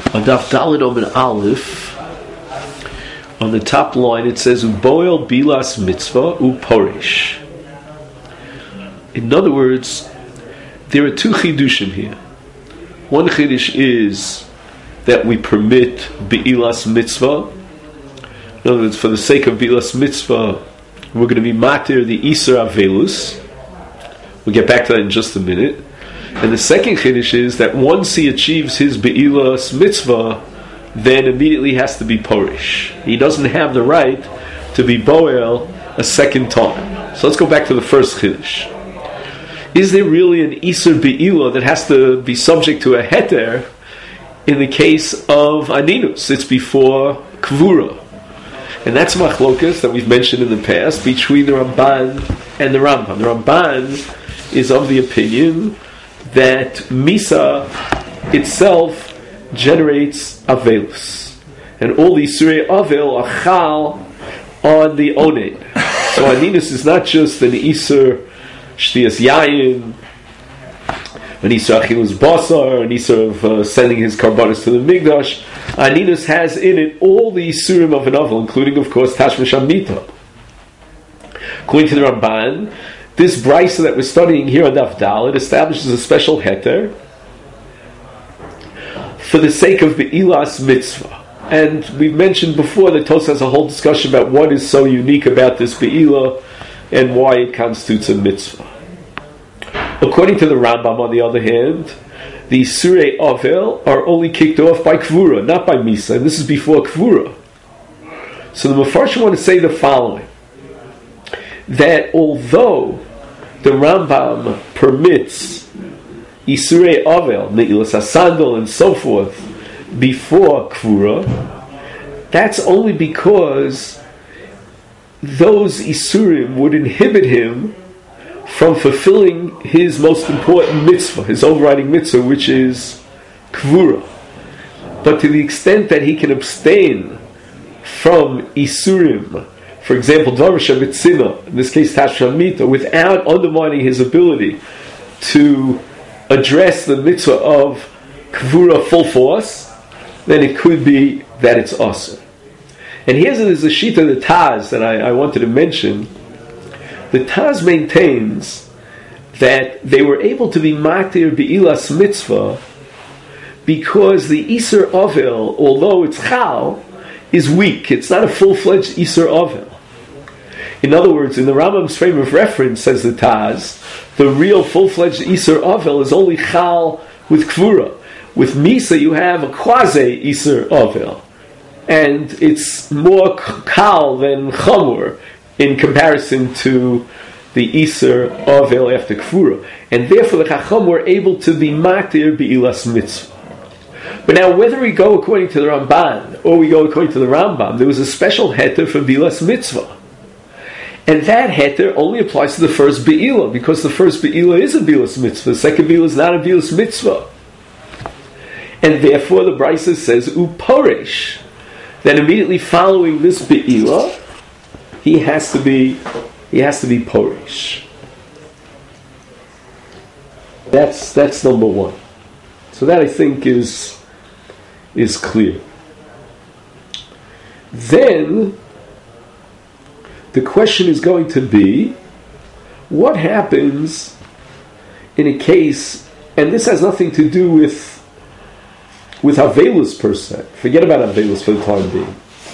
On Daf Daled Omen Aleph, on the top line it says Uboil Bilas Mitzvah Uporish. In other words, there are two chidushim here. One chidush is that we permit Bilas Mitzvah. In other words, for the sake of Bilas Mitzvah, we're going to be matir the Isur Avelus. We'll get back to that in just a minute. And the second chiddush is that once he achieves his Be'ilas mitzvah, then immediately has to be porish. He doesn't have the right to be boel a second time. So let's go back to the first chiddush. Is there really an Isur Be'ilah that has to be subject to a heter in the case of Aninus? It's before Kvura. And that's machlokas that we've mentioned in the past between the Ramban and the Rambam. The Ramban is of the opinion that Misa itself generates Avelus. And all the Isurei Avel are Chal on the Onen. So Aninus is not just an Isur Shtiyas Yayin, an Isur Achilus Basar, an Isur of sending his karbanos to the Migdash. Aninus has in it all the Isurim of an Avel, including, of course, Tashmish Amita. According to the Ramban, this brisa that we're studying here on Daf Daled establishes a special heter for the sake of Be'ilas mitzvah. And we've mentioned before that Tos has a whole discussion about what is so unique about this Be'ilah and why it constitutes a mitzvah. According to the Rambam, on the other hand, the Surei Avel are only kicked off by Kvura, not by Misa, and this is before Kvura. So the Mefarshim want to say the following, that although the Rambam permits Isurei Avel, Ne'ilas HaSandal, and so forth before Kvura, that's only because those Isurim would inhibit him from fulfilling his most important mitzvah, his overriding mitzvah, which is Kvura. But to the extent that he can abstain from Isurim, for example, Dvar Shabitzina, in this case Tashmita, without undermining his ability to address the mitzvah of Kvura full force, then it could be that it's awesome. And here's a sheet of the Taz that I wanted to mention. The Taz maintains that they were able to be matir Be'ilas mitzvah because the Isur Avel, although it's Chal, is weak. It's not a full-fledged Isur Avel. In other words, in the Rambam's frame of reference, says the Taz, the real full-fledged Isur Avel is only Chal with Kvura. With Misa, you have a quasi-Isur Avel. And it's more Kal than Chamur in comparison to the Isur Avel after Kvura. And therefore, the Chacham were able to be Matir Be'ilas Mitzvah. But now, whether we go according to the Ramban or we go according to the Rambam, there was a special heter for Be'ilas Mitzvah. And that heter only applies to the first Be'ilah, because the first Be'ilah is a Be'ilas Mitzvah, the second Be'ilah is not a Be'ilas Mitzvah. And therefore the Brisa says, Uporesh, that immediately following this Be'ilah, he has to be Poresh. That's number one. So that I think is clear. Then the question is going to be, what happens in a case, and this has nothing to do with Avelus per se. Forget about Avelus for the time being.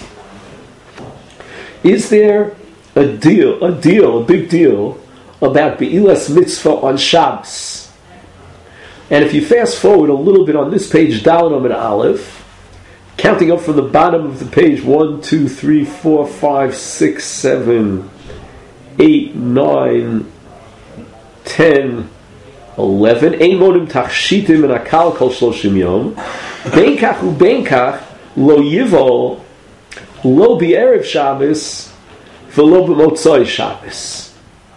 Is there a big deal about Be'ilas Mitzvah on Shabbos? And if you fast forward a little bit on this page, Daled Omen Aleph, counting up from the bottom of the page, 1, 2, 3, 4, 5, 6, 7, 8, 9, 10, 11. Ein modim tachshitim and akal kol shloshim yom. Benkach ubenkach lo yivol lo b'erev Shabbos v'lo b'motzoi Shabbos.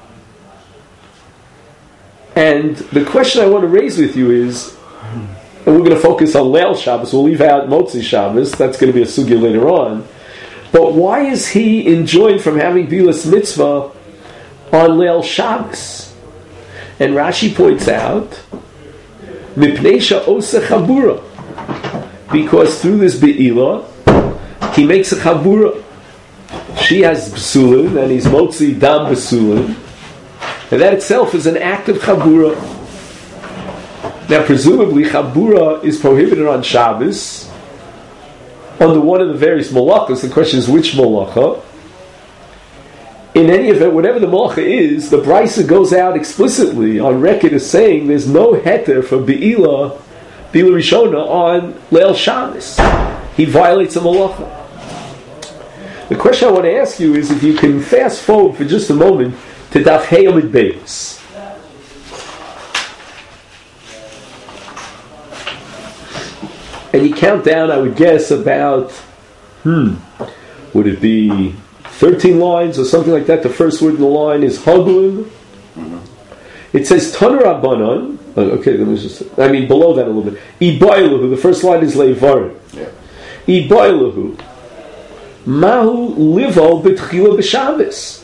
And the question I want to raise with you is, and we're going to focus on Leil Shabbos, we'll leave out Motzi Shabbos, that's going to be a sugya later on, but why is he enjoined from having Be'ilas Mitzvah on Leil Shabbos? And Rashi points out, Mipnei sha'osa chabura, because through this be'ilah, he makes a chabura. She has b'sulin, and he's motzi dam b'sulin, and that itself is an act of chabura. Now, presumably, chabura is prohibited on Shabbos under one of the various malachas. The question is which malacha. In any event, whatever the malacha is, the Brisa goes out explicitly on record as saying there's no heter for be'ilah Rishona on Leil Shabbos. He violates a malacha. The question I want to ask you is if you can fast forward for just a moment to Daf Hey Amud Beis. And you count down, I would guess, about, would it be 13 lines or something like that? The first word in the line is Haglim. It says Taner Rabbanan. Okay, let me below that a little bit. Ibailahu, the first line is Leivarim. Ibailahu. Mahu livo b'tchila b'Shabbos.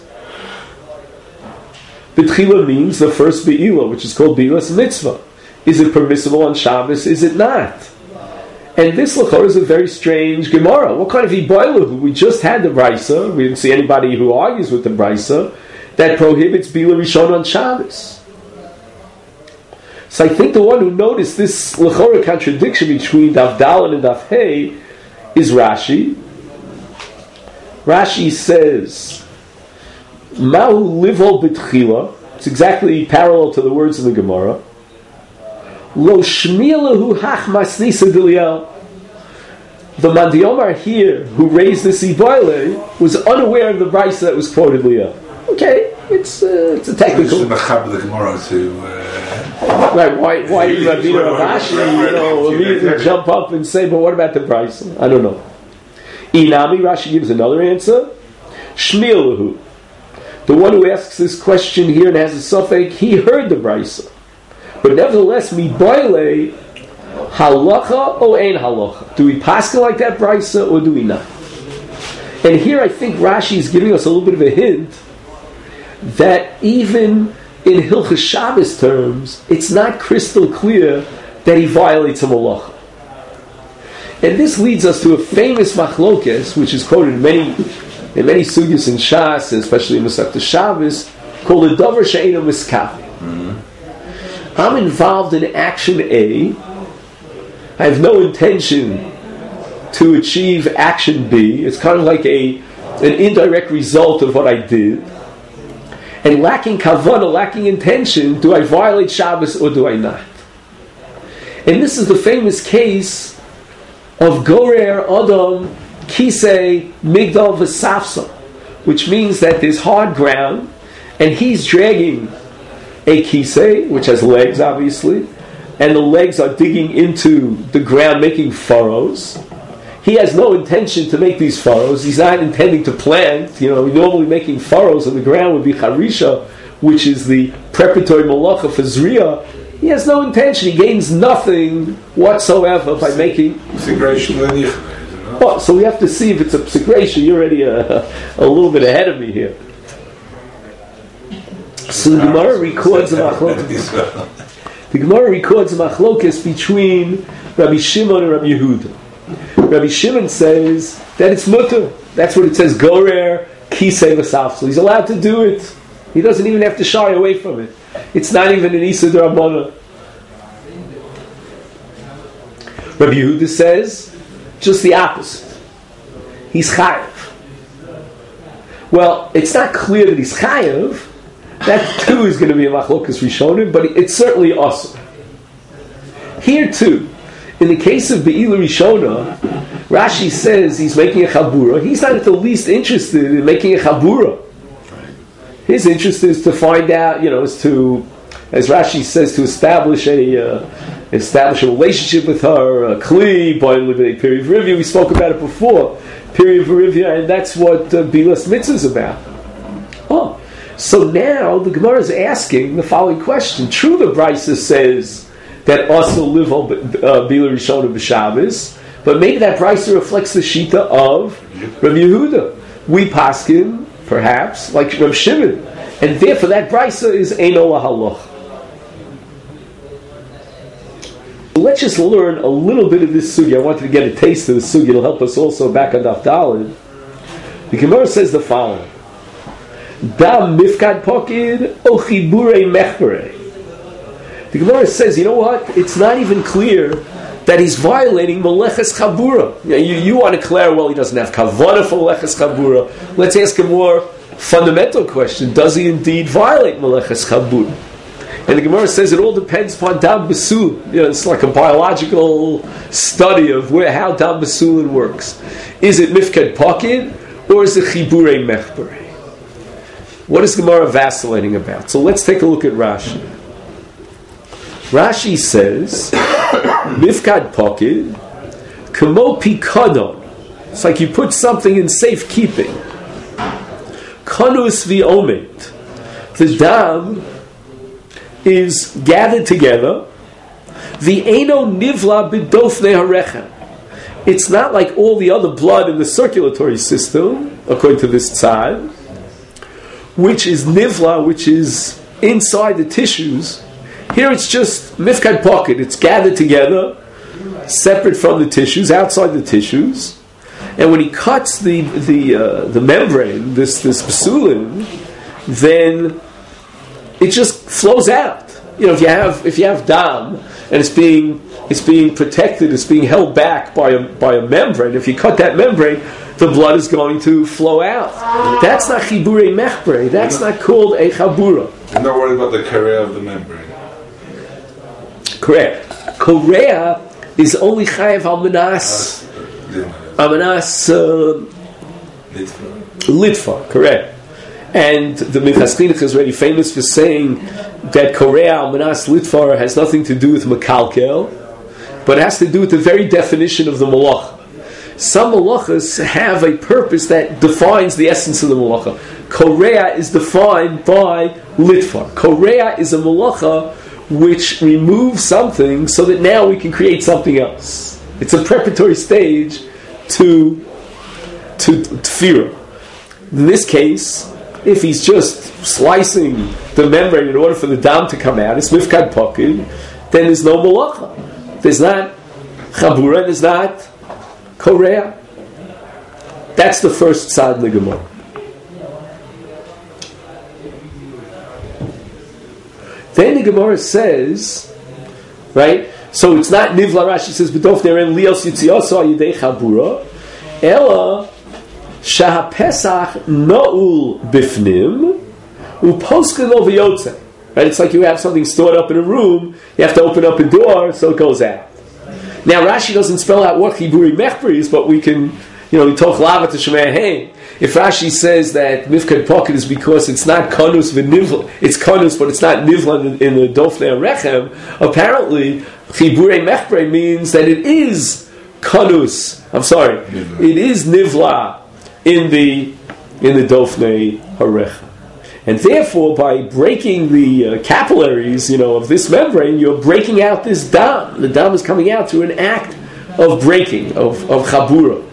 B'tchila means the first be'ilah, which is called be'ilas mitzvah. Is it permissible on Shabbos? Is it not? And this lachor is a very strange Gemara. What kind of ibailahu? We just had the brisa. We didn't see anybody who argues with the brisa that prohibits bi'ila rishon on Shabbos. So I think the one who noticed this lachor contradiction between Daf Daled and Daf Hey is Rashi. Rashi says, Mahu livol b'tchila. It's exactly parallel to the words in the Gemara. Lo shmiyalahu hach masnisa d'liel. The Mandiyomar here, who raised this ibayle, was unaware of the brisa that was quoted liel. Okay, it's a technical. It's the Gemara to. Right? Why did Rabbeinu Ravashi, immediately jump up and say, "But what about the brisa?" I don't know. Inami, Rashi gives another answer. Shmiyalahu, the one who asks this question here and has a suffix, he heard the brisa. But nevertheless, mi boile halacha or ein halacha? Do we paskin like that brisa or do we not? And here I think Rashi is giving us a little bit of a hint that even in Hilchos Shabbos terms, it's not crystal clear that he violates a malacha. And this leads us to a famous machlokes, which is quoted in many sugyas in Shas, especially in Masechta Shabbos, called the davar she'eino miskapi. I'm involved in action A. I have no intention to achieve action B. It's kind of like an indirect result of what I did. And lacking kavanah, lacking intention, do I violate Shabbos or do I not? And this is the famous case of Gorer Adam Kisei Migdal V'Safsa, which means that there's hard ground and he's dragging a kisei, which has legs, obviously, and the legs are digging into the ground, making furrows. He has no intention to make these furrows. He's not intending to plant. Normally making furrows in the ground would be charisha, which is the preparatory malacha for zriya. He has no intention. He gains nothing whatsoever by making. So we have to see if it's a psikration. You're already a little bit ahead of me here. So the Gemara records a machlokes. The Gemara records a machlokes between Rabbi Shimon and Rabbi Yehuda. Rabbi Shimon says that it's mutter. That's what it says. Gorer kisei v'safsel. He's allowed to do it. He doesn't even have to shy away from it. It's not even an Issa d'Rabbanan. Rabbi Yehuda says just the opposite. He's chayav. Well, it's not clear that he's chayav. That too is going to be a machlokas rishonim, but it's certainly awesome. Here too, in the case of Be'ilah Rishona, Rashi says he's making a chabura. He's not at the least interested in making a chabura. His interest is to find out, is to, as Rashi says, to establish a relationship with her, a kli, period of review. We spoke about it before, period of review, and that's what Bilas Mitzvah is about. Oh. So now the Gemara is asking the following question. True, the Brisa says that also live on Bila Rishona b'Shabbos, but maybe that Brisa reflects the Shita of Rabbi Yehuda. We paskin, perhaps, like Rabbi Shimon, and therefore that Brisa is Eino Lahaloch. Let's just learn a little bit of this sugi. I wanted to get a taste of the sugi. It'll help us also back on Daf Daled. The Gemara says the following: Dam mifkad pokid o chiburei mechberei. The Gemara says, you know what? It's not even clear that he's violating Meleches Chabura. You want to declare, well, he doesn't have Kavanah for Meleches Chabura. Let's ask a more fundamental question. Does he indeed violate Meleches Chabura? And the Gemara says it all depends upon Dam Besul. It's like a biological study of how Dam Besulin works. Is it Mifkad Pokid or is it Chiburei Mechberei? What is Gemara vacillating about? So let's take a look at Rashi. Rashi says, Mifkad Pokid, Kamo Pikadon. It's like you put something in safekeeping. Kanus v'omet. The dam is gathered together. V'eno nivla b'dofnei harechem. It's not like all the other blood in the circulatory system, according to this tzad, which is nivla, which is inside the tissues. Here it's just mifkad pokid. It's gathered together, separate from the tissues, outside the tissues. And when he cuts the membrane, this basulin, then it just flows out. If you have dam and it's being protected, it's being held back by a membrane. If you cut that membrane, the blood is going to flow out. That's not chiburei mechberei. That's not called a chabura. I'm not worried about the korea of the membrane. Correct. Korea is only chayav almanas litva. Correct. And the Minchas Chinuch is already famous for saying that Korea almanas litva has nothing to do with makalkel, but it has to do with the very definition of the malacha. Some malachas have a purpose that defines the essence of the malacha. Korea is defined by litva. Korea is a malacha which removes something so that now we can create something else. It's a preparatory stage to tefirah. In this case, if he's just slicing the membrane in order for the dam to come out, it's mifkad pokid, then there's no malacha. There's not chabura, there's not korea. That's the first tzad in the Gemara. Then the Gemara says, right? So it's not nivla. Rashi says, "B'dof neren lios yitzioso ayidei chabura, ela shah pesach noul bifnim uposken lo v'yotze." Right? It's like you have something stored up in a room. You have to open up a door so it goes out. Now Rashi doesn't spell out what chiburi mechberi is, but we can, we talk lava to shemei hey. If Rashi says that mifkad pokid is because it's not kanus v'nivla, it's kanus, but it's not nivla in the dofnei rechem, apparently chiburei mechberei means that it is kanus. It is nivla in the dofnei harechem, and therefore by breaking the capillaries, of this membrane, you're breaking out this dam. The dam is coming out through an act of breaking of chabura.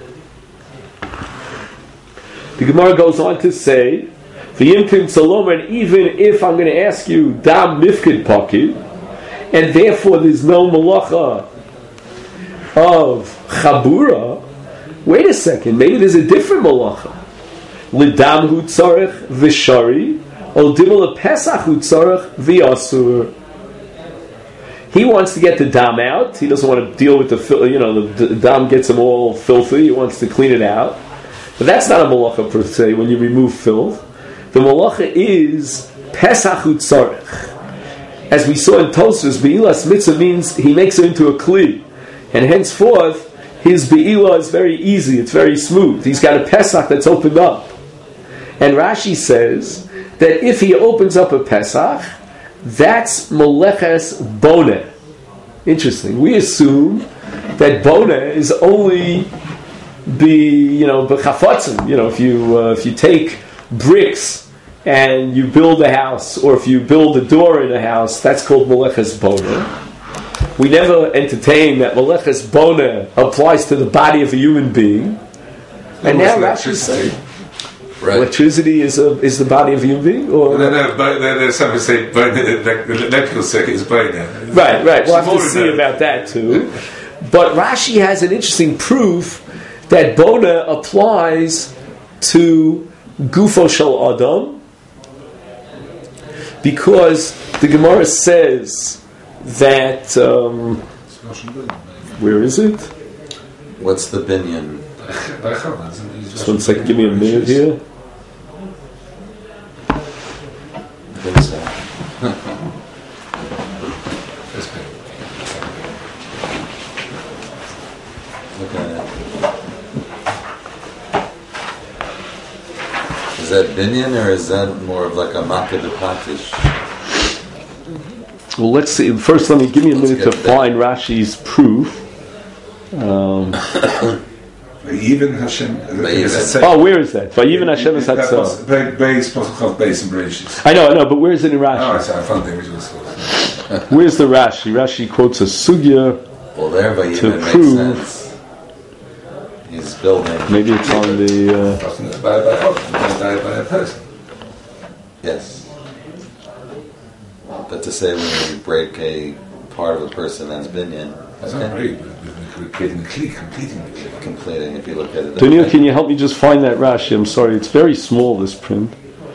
The Gemara goes on to say, "V'yimtim tzalom," and even if I'm going to ask you dam mifkad pokid, and therefore there's no malacha of chabura, wait a second, maybe there's a different malacha. L'dam hu tzarech v'shari, or dimul pesach hu tzarech v'yasur. He wants to get the dam out. He doesn't want to deal with the dam gets him all filthy. He wants to clean it out. But that's not a malacha per se when you remove filth. The malacha is pesach hu tzarech. As we saw in Tosfos, be'ilas mitzvah means he makes it into a kli. And henceforth, his be'ilah is very easy, it's very smooth. He's got a pesach that's opened up. And Rashi says that if he opens up a pesach, that's meleches boneh. Interesting. We assume that boneh is only b'chafatzim. If you take bricks and you build a house, or if you build a door in a house, that's called meleches boneh. We never entertain that meleches boneh applies to the body of a human being. And now Rashi says, Right. Electricity is the body of a human being, or There's some who say the electrical circuit is brain. right. We'll have to see about that too. But Rashi has an interesting proof that Bona applies to Gufo Shel Adam, because the Gemara says that where is it? What's the binyan? Just 1 second, give me a minute here. I think so. Look at it. Is that binyan, or is that more of like a makkah de patish? Well, let's see. First, give me a minute to find Rashi's proof. Even Hashem. Where is that? Vayiven Hashem es hatzah. Base and Bereshit. I know, but where is it in Rashi? I found the original source. Where's the Rashi? Rashi quotes a sugya. Well, there, Vayiven to makes prove sense. He's building. Maybe it's on the. By a person. Yes. But to say when you break a part of a person, that's binyan. That's not right. We're creating the clique, completing the clique. Completing, if you look at it. Daniel, can you help me just find that Rashi? I'm sorry, it's very small, this print.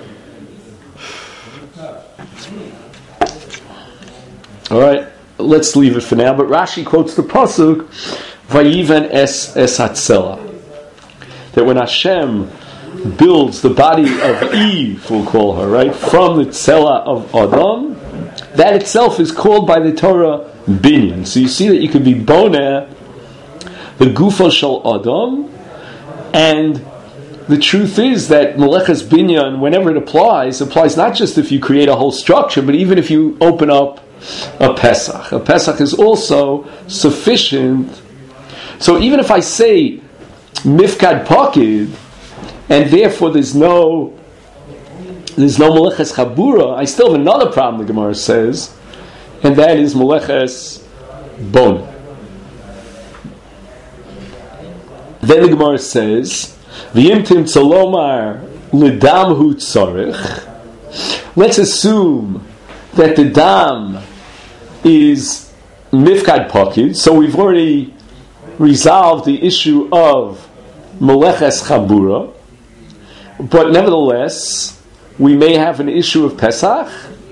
All right, let's leave it for now. But Rashi quotes the pasuk, "Vayiven es hatzela," that when Hashem builds the body of Eve, we'll call her, right, from the tzela of Adam, that itself is called by the Torah binyan. So you see that you could be boneh the Gufo Shel Adam, and the truth is that Meleches Binyan, whenever it applies not just if you create a whole structure, but even if you open up a Pesach. A Pesach is also sufficient. So even if I say Mifkad Pakid, and therefore there's no Meleches Chabura, I still have another problem, the Gemara says, and that is Meleches Bon. Then the Gemara says, "V'yimtim tzalomar l'dam hu tzarich." Let's assume that the dam is mifkad pakid, so we've already resolved the issue of meleches chabura, but nevertheless, we may have an issue of Pesach.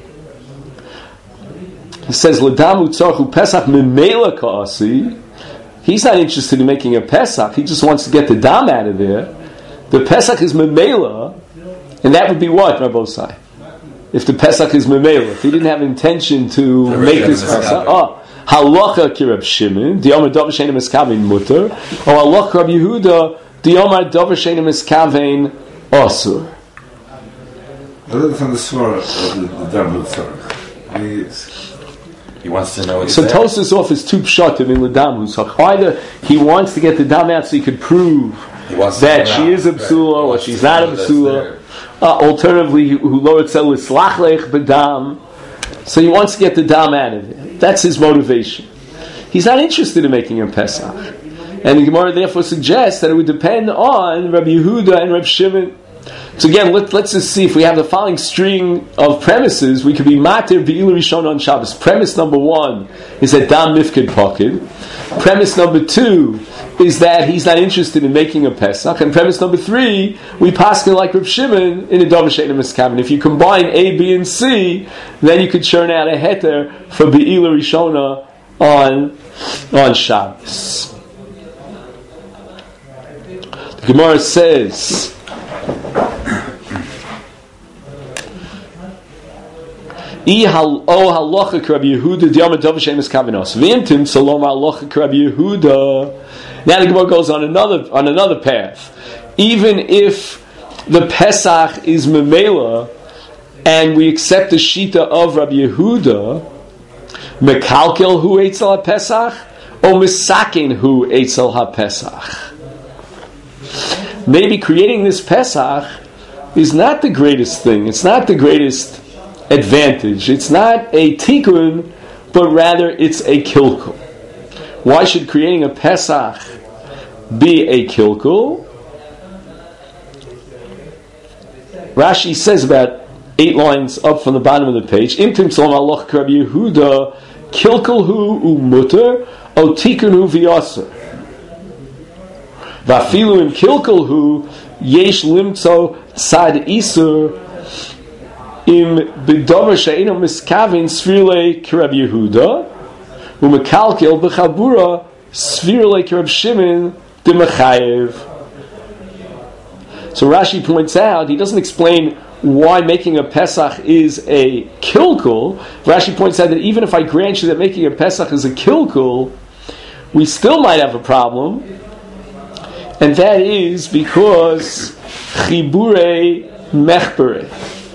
He says, "L'dam hu tzarich Pesach memela ka'asi." He's not interested in making a Pesach. He just wants to get the dam out of there. The Pesach is memela, and that would be what, Rabbosai? If the Pesach is memela, if he didn't have intention to make this Pesach, halacha kirab Shimon, diomar davar she'eino miskavein muter, or halacha Rabbi Yehuda, diomar davar she'eino miskavein asur. Other from the Svara of the Darmud Tzarech. He wants to know. So Tosfos offers two pshatim in L'dam. So either he wants to get the dam out so he could prove that she is a psula or she's not a psula. Alternatively, who lo etzel islach lech b'dam. So he wants to get the dam out of it. That's his motivation. He's not interested in making a Pesach. And the Gemara therefore suggests that it would depend on Rabbi Yehuda and Rabbi Shimon. So again, let's just see if we have the following string of premises. We could be matir be'ilu rishon on Shabbos. Premise number 1 is that dam mifked pakid. Premise number 2 is that he's not interested in making a Pesach. And premise number 3, we paskin like Reb Shimon in a davar she'eino miskavein. If you combine A, B, and C, then you could churn out a heter for be'ilu rishona on Shabbos. The Gemara says, Now the Gemara goes on another path. Even if the Pesach is memela, and we accept the shita of Rabbi Yehuda, mekalkel hu eitzel ha-Pesach, or misakin hu eitzel ha-Pesach. Maybe creating this Pesach is not the greatest thing. It's not the greatest advantage. It's not a tikkun, but rather it's a kilkul. Why should creating a Pesach be a kilkul? Rashi says about 8 lines up from the bottom of the page, Imtim Tzolom Aloch Krab Yehuda, Kilkelhu Umutter, Otikunhu V'Yasser. Vafilu Im Kilkelhu, Yesh Limtzo Tzad Isur, Im B'Dover She'eno Miskavin Svirle Krab Yehuda, U'Mekalkel B'Chabura Svirle Krab Shimon D'Mechayev. So Rashi points out, he doesn't explain why making a Pesach is a kilkul. Rashi points out that even if I grant you that making a Pesach is a kilkul, we still might have a problem, and that is because Chibure Mechbere.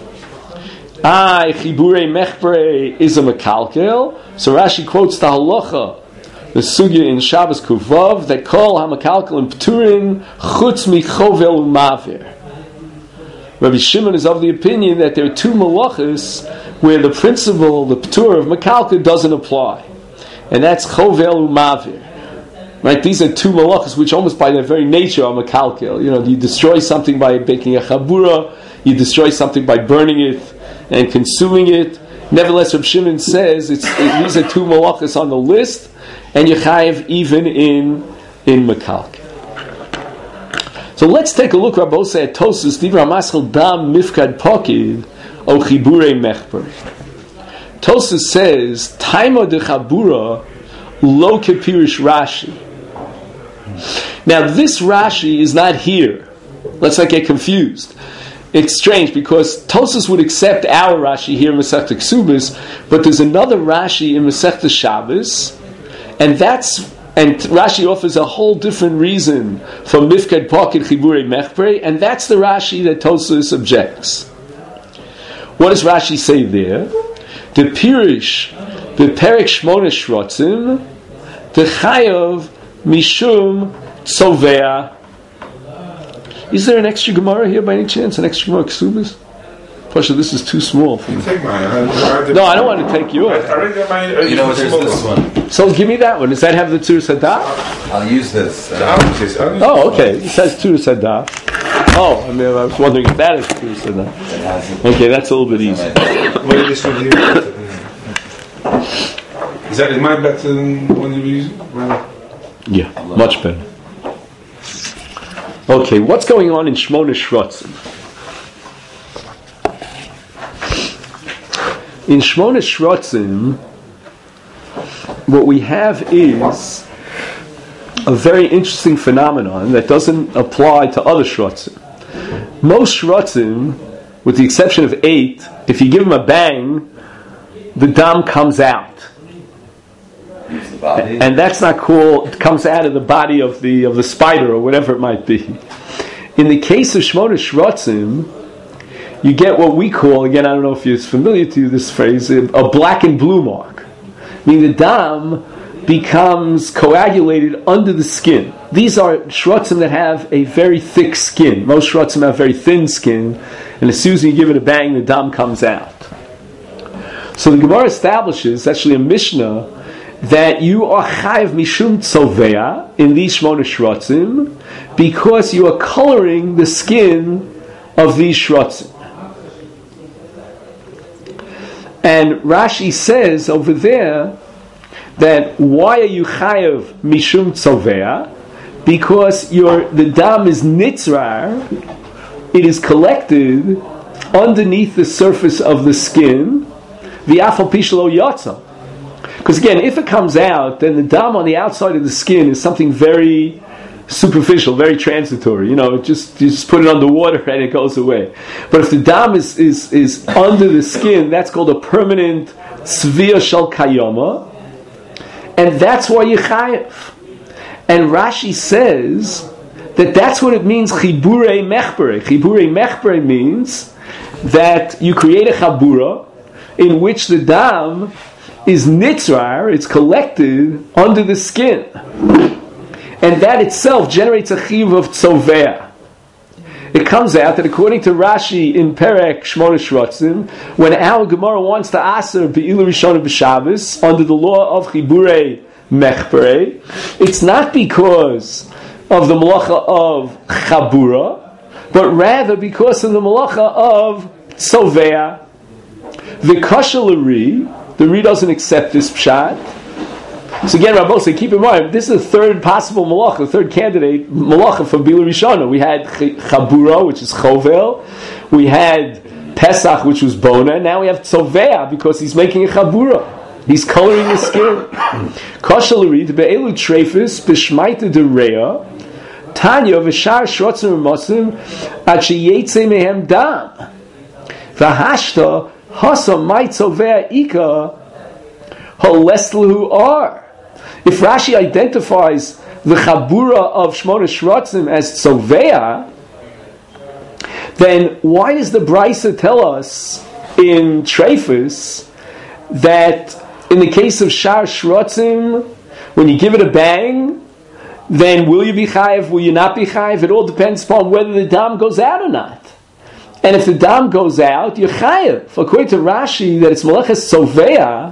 Chibure Mechbere is a Mekalkel. So Rashi quotes the halacha, the sugya in Shabbos Kuvav, that kol ha-mekalkel in Pturin chutz mi-chovel u'mavir. Rabbi Shimon is of the opinion that there are 2 malachas where the principle, the ptur of mekalkel, doesn't apply, and that's chovel u'mavir. Right? These are 2 malachas which, almost by their very nature, are mekalkel. You destroy something by making a chabura, you destroy something by burning it and consuming it. Nevertheless, Rabbi Shimon says these are 2 malachas on the list, and you chayiv even in mekalkel. So let's take a look, Rabbosai, at Tosas, Divra Maschel Dam Mifkad Pokid, O Chibure Mechber. Tosas says, Taima de Chabura, Lo Kepirish Rashi. Now, this Rashi is not here. Let's not get confused. It's strange, because Tosas would accept our Rashi here in Masechta Ksubis, but there's another Rashi in Masechta Shabbos, and Rashi offers a whole different reason for Mifkad Pokid Chibure Mechbre, and that's the Rashi that Tosas objects. What does Rashi say there? The Pirish, the Perek Shmona Shrotzim, the Chayav Mishum Tzovea. Is there an extra Gemara here by any chance? An extra Gemara Ksubis? Pasha, this is too small for me. Take mine. No, I don't want to take yours. I already got mine. There's this one. So give me that one. Does that have the Tzuras Hadaf? I'll use this. Oh, okay. It says Tzuras Hadaf. Oh, I was wondering if that is Tzuras Hadaf. Okay, that's a little bit easier. What is this one here? Is mine better than one you use? Yeah, much better. Okay, what's going on in Shmona Shrotzim? In Shmona Shrotzim, what we have is a very interesting phenomenon that doesn't apply to other Shrotzim. Most Shrotzim, with the exception of 8, if you give them a bang, the dam comes out. And that's not cool. It comes out of the body of the spider or whatever it might be. In the case of Shmona Shrotzim, you get what we call, again, I don't know if it's familiar to you, this phrase, a black and blue mark. Meaning the dam becomes coagulated under the skin. These are shrotzim that have a very thick skin. Most shrotzim have very thin skin, and as soon as you give it a bang, the dam comes out. So the Gemara establishes, actually a Mishnah, that you are chayiv mishum tzovea in these Shmona Shrotzim because you are coloring the skin of these shrotzim. And Rashi says over there that why are you chayav mishum tzovea? Because the dam is nitzrar, it is collected underneath the surface of the skin, v'afal pi shelo yatsa. Because again, if it comes out, then the dam on the outside of the skin is something very superficial, very transitory. You just put it under water and it goes away. But if the dam is under the skin, that's called a permanent tzvia shel kayoma, and that's why you chayev. And Rashi says that that's what it means, chibure mechbere. Chibure mechbere means that you create a chabura in which the dam is nitzrar, it's collected under the skin. And that itself generates a chiv of tzovea. It comes out that according to Rashi in Perek Shmona Shrotzim, when our Gemara wants to aser be'ilu rishon b'Shabbos under the law of chibure mechbere, it's not because of the malacha of chabura, but but rather because of the malacha of tzovea. V'kasha l'ri, the Ri doesn't accept this pshat. So again, Rabbi say, keep in mind, this is the third possible malacha, the third candidate malacha for Bila Rishona. We had Chabura, which is Chovel. We had Pesach, which was Bona. And now we have Tzovea, because he's making a Chabura. He's coloring the skin. Kasha l'ri, be'elu trefis, b'shmaita dereya, Tanya v'shar shrotzim v'mosim, ad sheyetze mehem dam. V'hashta, hasa mai tzovea ika, haleslahu ar. If Rashi identifies the Chabura of Shmona Shrotzim as tzovea, then why does the Brisa tell us in Treifus that in the case of Shar Shrotzim, when you give it a bang, then will you be chayiv, will you not be chayiv? It all depends upon whether the dam goes out or not. And if the dam goes out, you're chayiv. According to Rashi, that it's Melechas Tzovea,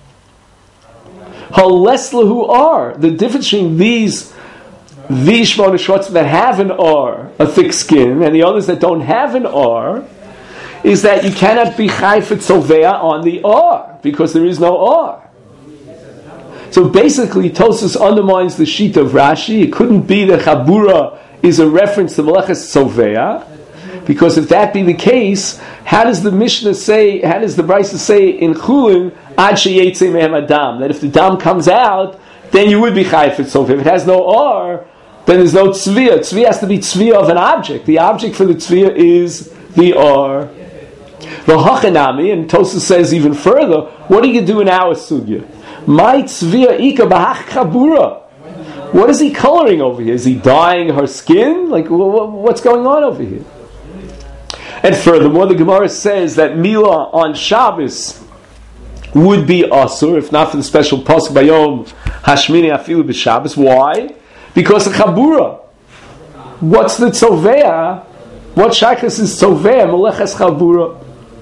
haleslahu ar. The difference between these Shmona Shrotzim that have an ar, a thick skin, and the others that don't have an ar, is that you cannot be chayiv for tzovea on the ar, because there is no ar. So basically, Tosfos undermines the sheet of Rashi. It couldn't be that Chabura is a reference to Melechas Tzovea, because if that be the case, how does the Mishnah say, how does the Brisa say in Chulin, Ad sheyetze mehem adam, that if the dam comes out, then you would be chayiv for tzovea. If it has no ar, then there's no tzviyah. Tzviyah has to be tzviyah of an object. The object for the tzviyah is the ar. The hachanami, and Tosfos says even further, what do you do in our sugya? My tzviyah ika b'hach chabura. What is he coloring over here? Is he dyeing her skin? Like, what's going on over here? And furthermore, the Gemara says that Mila on Shabbos would be asur, if not for the special pasuk bayom hashmini afilu b'Shabbos. Why? Because of Chabura. What's the tzovea? What shaykhus is tzovea? Melechas Chabura.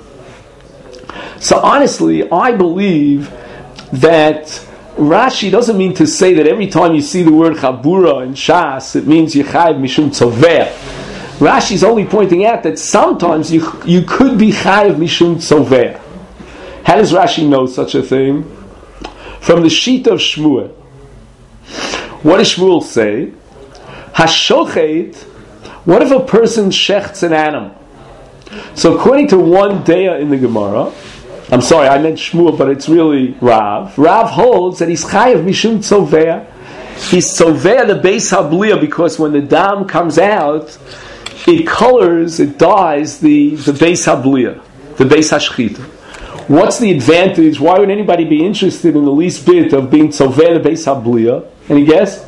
So honestly, I believe that Rashi doesn't mean to say that every time you see the word Chabura in Shas, it means Yechayiv Mishum Tzovea. Rashi is only pointing out that sometimes you could be Chayiv Mishum Tzovea. How does Rashi know such a thing? From the sheet of Shmuel. What does Shmuel say? Hashochet, what if a person shechts an animal? So according to one daya in the Gemara, I'm sorry, I meant Shmuel, but it's really Rav. Rav holds that he's chayiv mishum tzovea. He's tzovea the beis habliya, because when the dam comes out, it colors, it dyes the beis habliya, the beis hashchita. What's the advantage? Why would anybody be interested in the least bit of being tzovea the beis habliya? Any guess?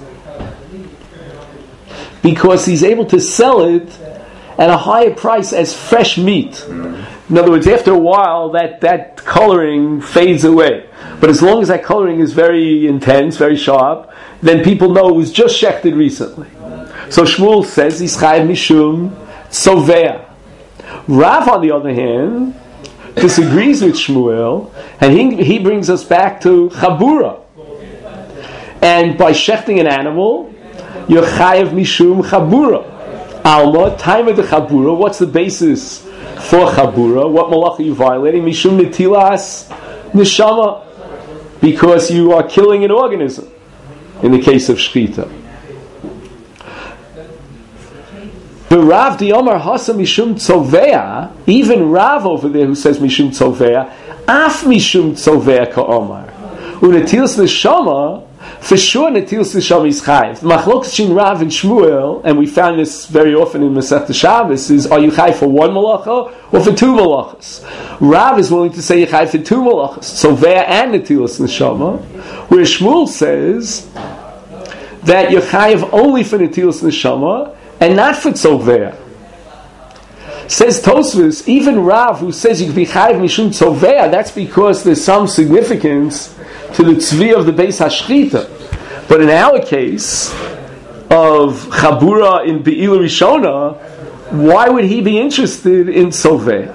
Because he's able to sell it at a higher price as fresh meat. In other words, after a while, that coloring fades away. But as long as that coloring is very intense, very sharp, then people know it was just shechted recently. So Shmuel says, he's chayiv mishum tzovea. Rav, on the other hand, disagrees with Shmuel, and he brings us back to Chabura. And by shechting an animal, you're chayiv mishum Chabura. Alma, time of the Chabura, what's the basis for Chabura? What malacha are you violating? Mishum netilas neshama, because you are killing an organism in the case of shchita. The Rav Diomar Hasa Mishum Tzovea, even Rav over there who says Mishum Tzovea, Af Mishum Tzovea Ka'omar. Unetilas neshama, for sure Netilas Neshama is chayiv. The machlokes between Rav and Shmuel, and we found this very often in Masechta Shabbos, is are you chayiv for one malacha or for two malachas? Rav is willing to say you're chayiv for two malachas, tzovea and Netilas Neshama, where Shmuel says that you're chayiv only for Netilas Neshama and not for tzovea. Says Tosfos, even Rav who says you can be chayiv mishum tzovea, that's because there's some significance to the tzvi of the beis hashchita. But in our case of Chabura in Be'ila Rishona, why would he be interested in tzovea?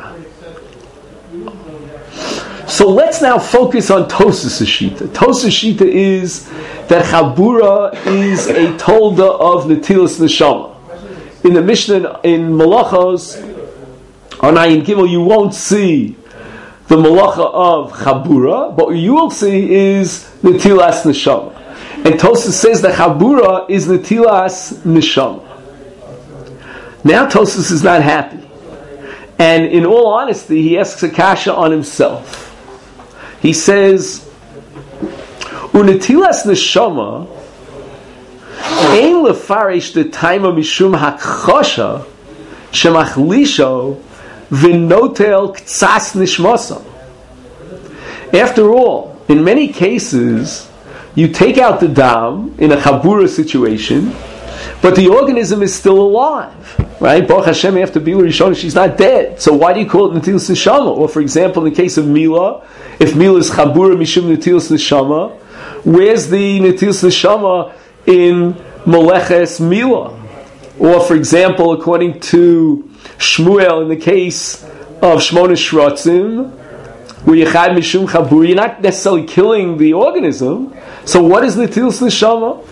So let's now focus on Tosfos' shita. Tosfos' shita is that Chabura is a tolda of Netilas Neshama. in the Mishnah in Malachos on Ayin Gimel, you won't see the Malacha of Chabura, but what you will see is Netilas Neshama. And Tosfos says that Chabura is Netilas Neshama. Now Tosfos is not happy. And in all honesty, he asks a kasha on himself. He says, Unetilas Neshama ein lefarish the time of mishum hakchosha shemachlisho v'notel ktsas nishmasa. After all, in many cases, you take out the dam in a chabura situation, but the organism is still alive, right? Baruch Hashem, after Bila Rishon, she's not dead. So why do you call it Netilas Neshama? Or for example, in the case of Mila, if Mila is Chabura Mishum Netilas Neshama, where's the Netilas Neshama in Meleches Mila? Or for example, according to Shmuel, in the case of Shmona Shrotzim, where you chad Mishum Chabura, you're not necessarily killing the organism. So what is Netilas Neshama?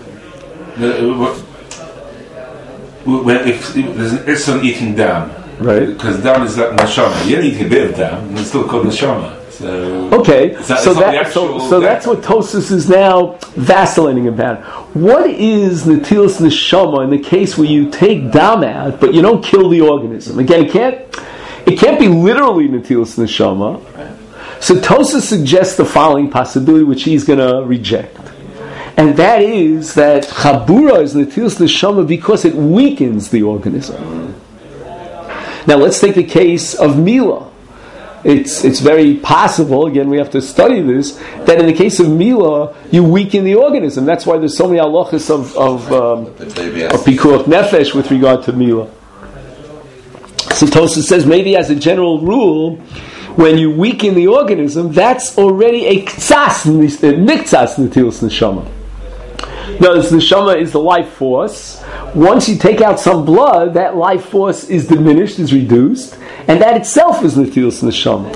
If there's an Isson eating dam, right? Because dam is like neshama. You're eating a bit of dam, and it's still called neshama. So okay, so that's what Tosfos is now vacillating about. What is Netilas Neshama in the case where you take dam out, but you don't kill the organism? Again, it can't be literally Netilas Neshama. So Tosfos suggests the following possibility, which he's going to reject. And that is that Chabura is Netilas Neshama because it weakens the organism. Now let's take the case of Mila. It's very possible, again we have to study this, that in the case of Mila, you weaken the organism. That's why there's so many halachas of Pikuach Nefesh with regard to Mila. So Tosfos says maybe as a general rule, when you weaken the organism, that's already a ktsas Netilas Neshama. Now, this neshama is the life force. Once you take out some blood, that life force is diminished, is reduced, and that itself is Netilas Neshama.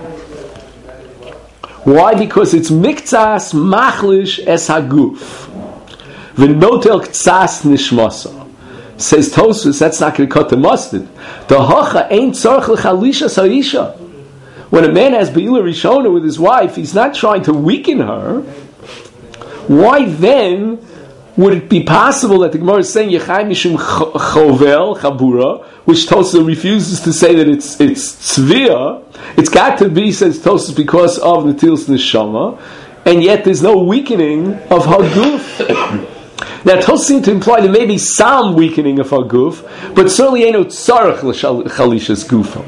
Why? Because it's miktsas machlish es haguf, v'notel ktsas nishmasa. Says Tosfos, that's not going to cut the mustard. The hacha ain't tzarich l'chalisha sa'isha. When a man has Be'ila Rishona with his wife, he's not trying to weaken her. Why then would it be possible that the Gemara is saying Yechai Mishum Chovel Chabura, which Tosfos refuses to say that it's tzvia? It's got to be, says Tosfos, because of Netilas Neshama, and yet there's no weakening of Haguf. Now Tosfos seem to imply there may be some weakening of Haguf, but certainly ain't no tzarech l'chalishas gufa.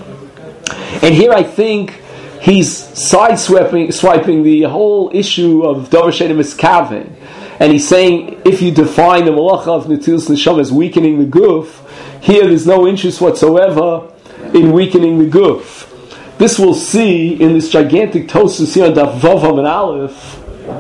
And here I think he's swiping the whole issue of Davar She'eino Miskaven, and he's saying if you define the Malacha of Netilas Neshama as weakening the guf, here there's no interest whatsoever in weakening the guf. This we'll see in this gigantic Tosfos here on Daf Vav Amud Aleph,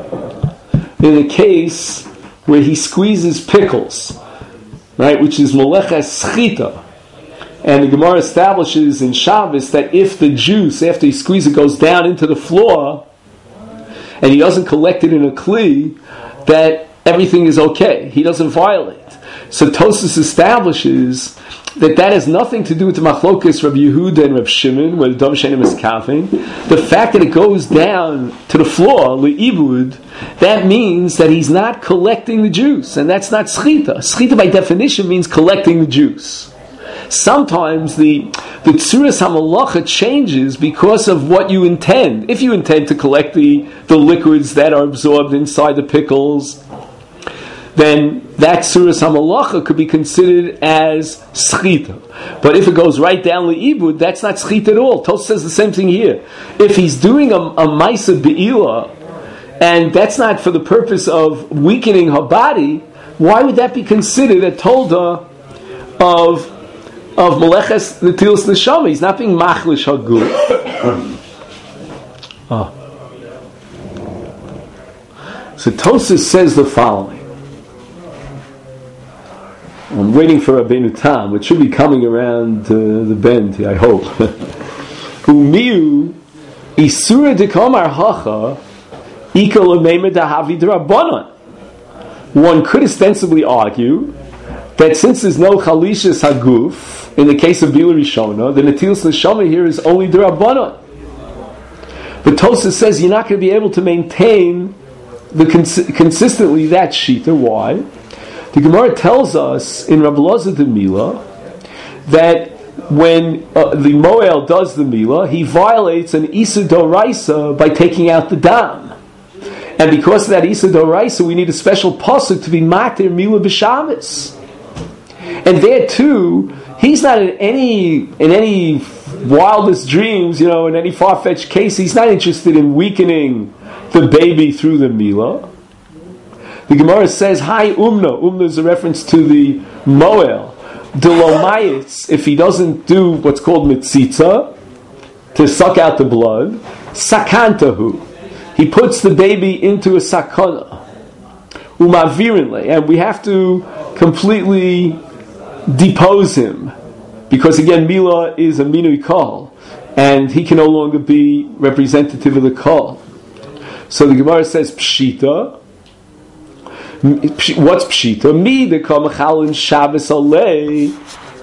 in the case where he squeezes pickles, right, which is Meleches Schita. And the Gemara establishes in Shabbos that if the juice, after he squeezes it, goes down into the floor, and he doesn't collect it in a kli, that everything is okay. He doesn't violate. So Tosfos establishes that has nothing to do with the machlokas Rabbi Yehuda and Rabbi Shimon, where the Davar She'eino Miskaven. The fact that it goes down to the floor, le'ibud, that means that he's not collecting the juice, and that's not schita. Schita by definition means collecting the juice. Sometimes the tzuras hamalacha changes because of what you intend. If you intend to collect the liquids that are absorbed inside the pickles, then that tzuras hamalacha could be considered as schita. But if it goes right down le'ibud, that's not schita at all. Tosfos says the same thing here. If he's doing a ma'isa be'ila, and that's not for the purpose of weakening her body, why would that be considered a tolda of Meleches Netilas Neshama? He's not being machlish haguf. So Tosfos says the following. I'm waiting for Rabbeinu Tam, which should be coming around the bend here, I hope. Umiu isura dekamar hacha ika l'meimah dahavi d'Rabbanan. One could ostensibly argue that since there's no Chalishas Haguf, in the case of Bila Rishona, the Netilas Neshama here is only D'Rabbanan. But Tosfos says you're not going to be able to maintain consistently that Shita. Why? The Gemara tells us in Rabbi Elazar the Mila that when the Moel does the Mila, he violates an Isa Doraisa by taking out the Dam. And because of that Isa Doraisa, we need a special pasuk to be Matir Mila B'Shabbos. And there too, he's not in any wildest dreams, in any far-fetched case, he's not interested in weakening the baby through the Mila. The Gemara says, Hi Umna. Umna is a reference to the Moel. Delomayitz, if he doesn't do what's called mitzitza, to suck out the blood, sakantahu. He puts the baby into a sakana. Umavirinle. And we have to completely depose him. Because again, Mila is a minui kol. And he can no longer be representative of the kol. So the Gemara says, Pshita. What's pshita? Me the kamachal in Shabbos alei.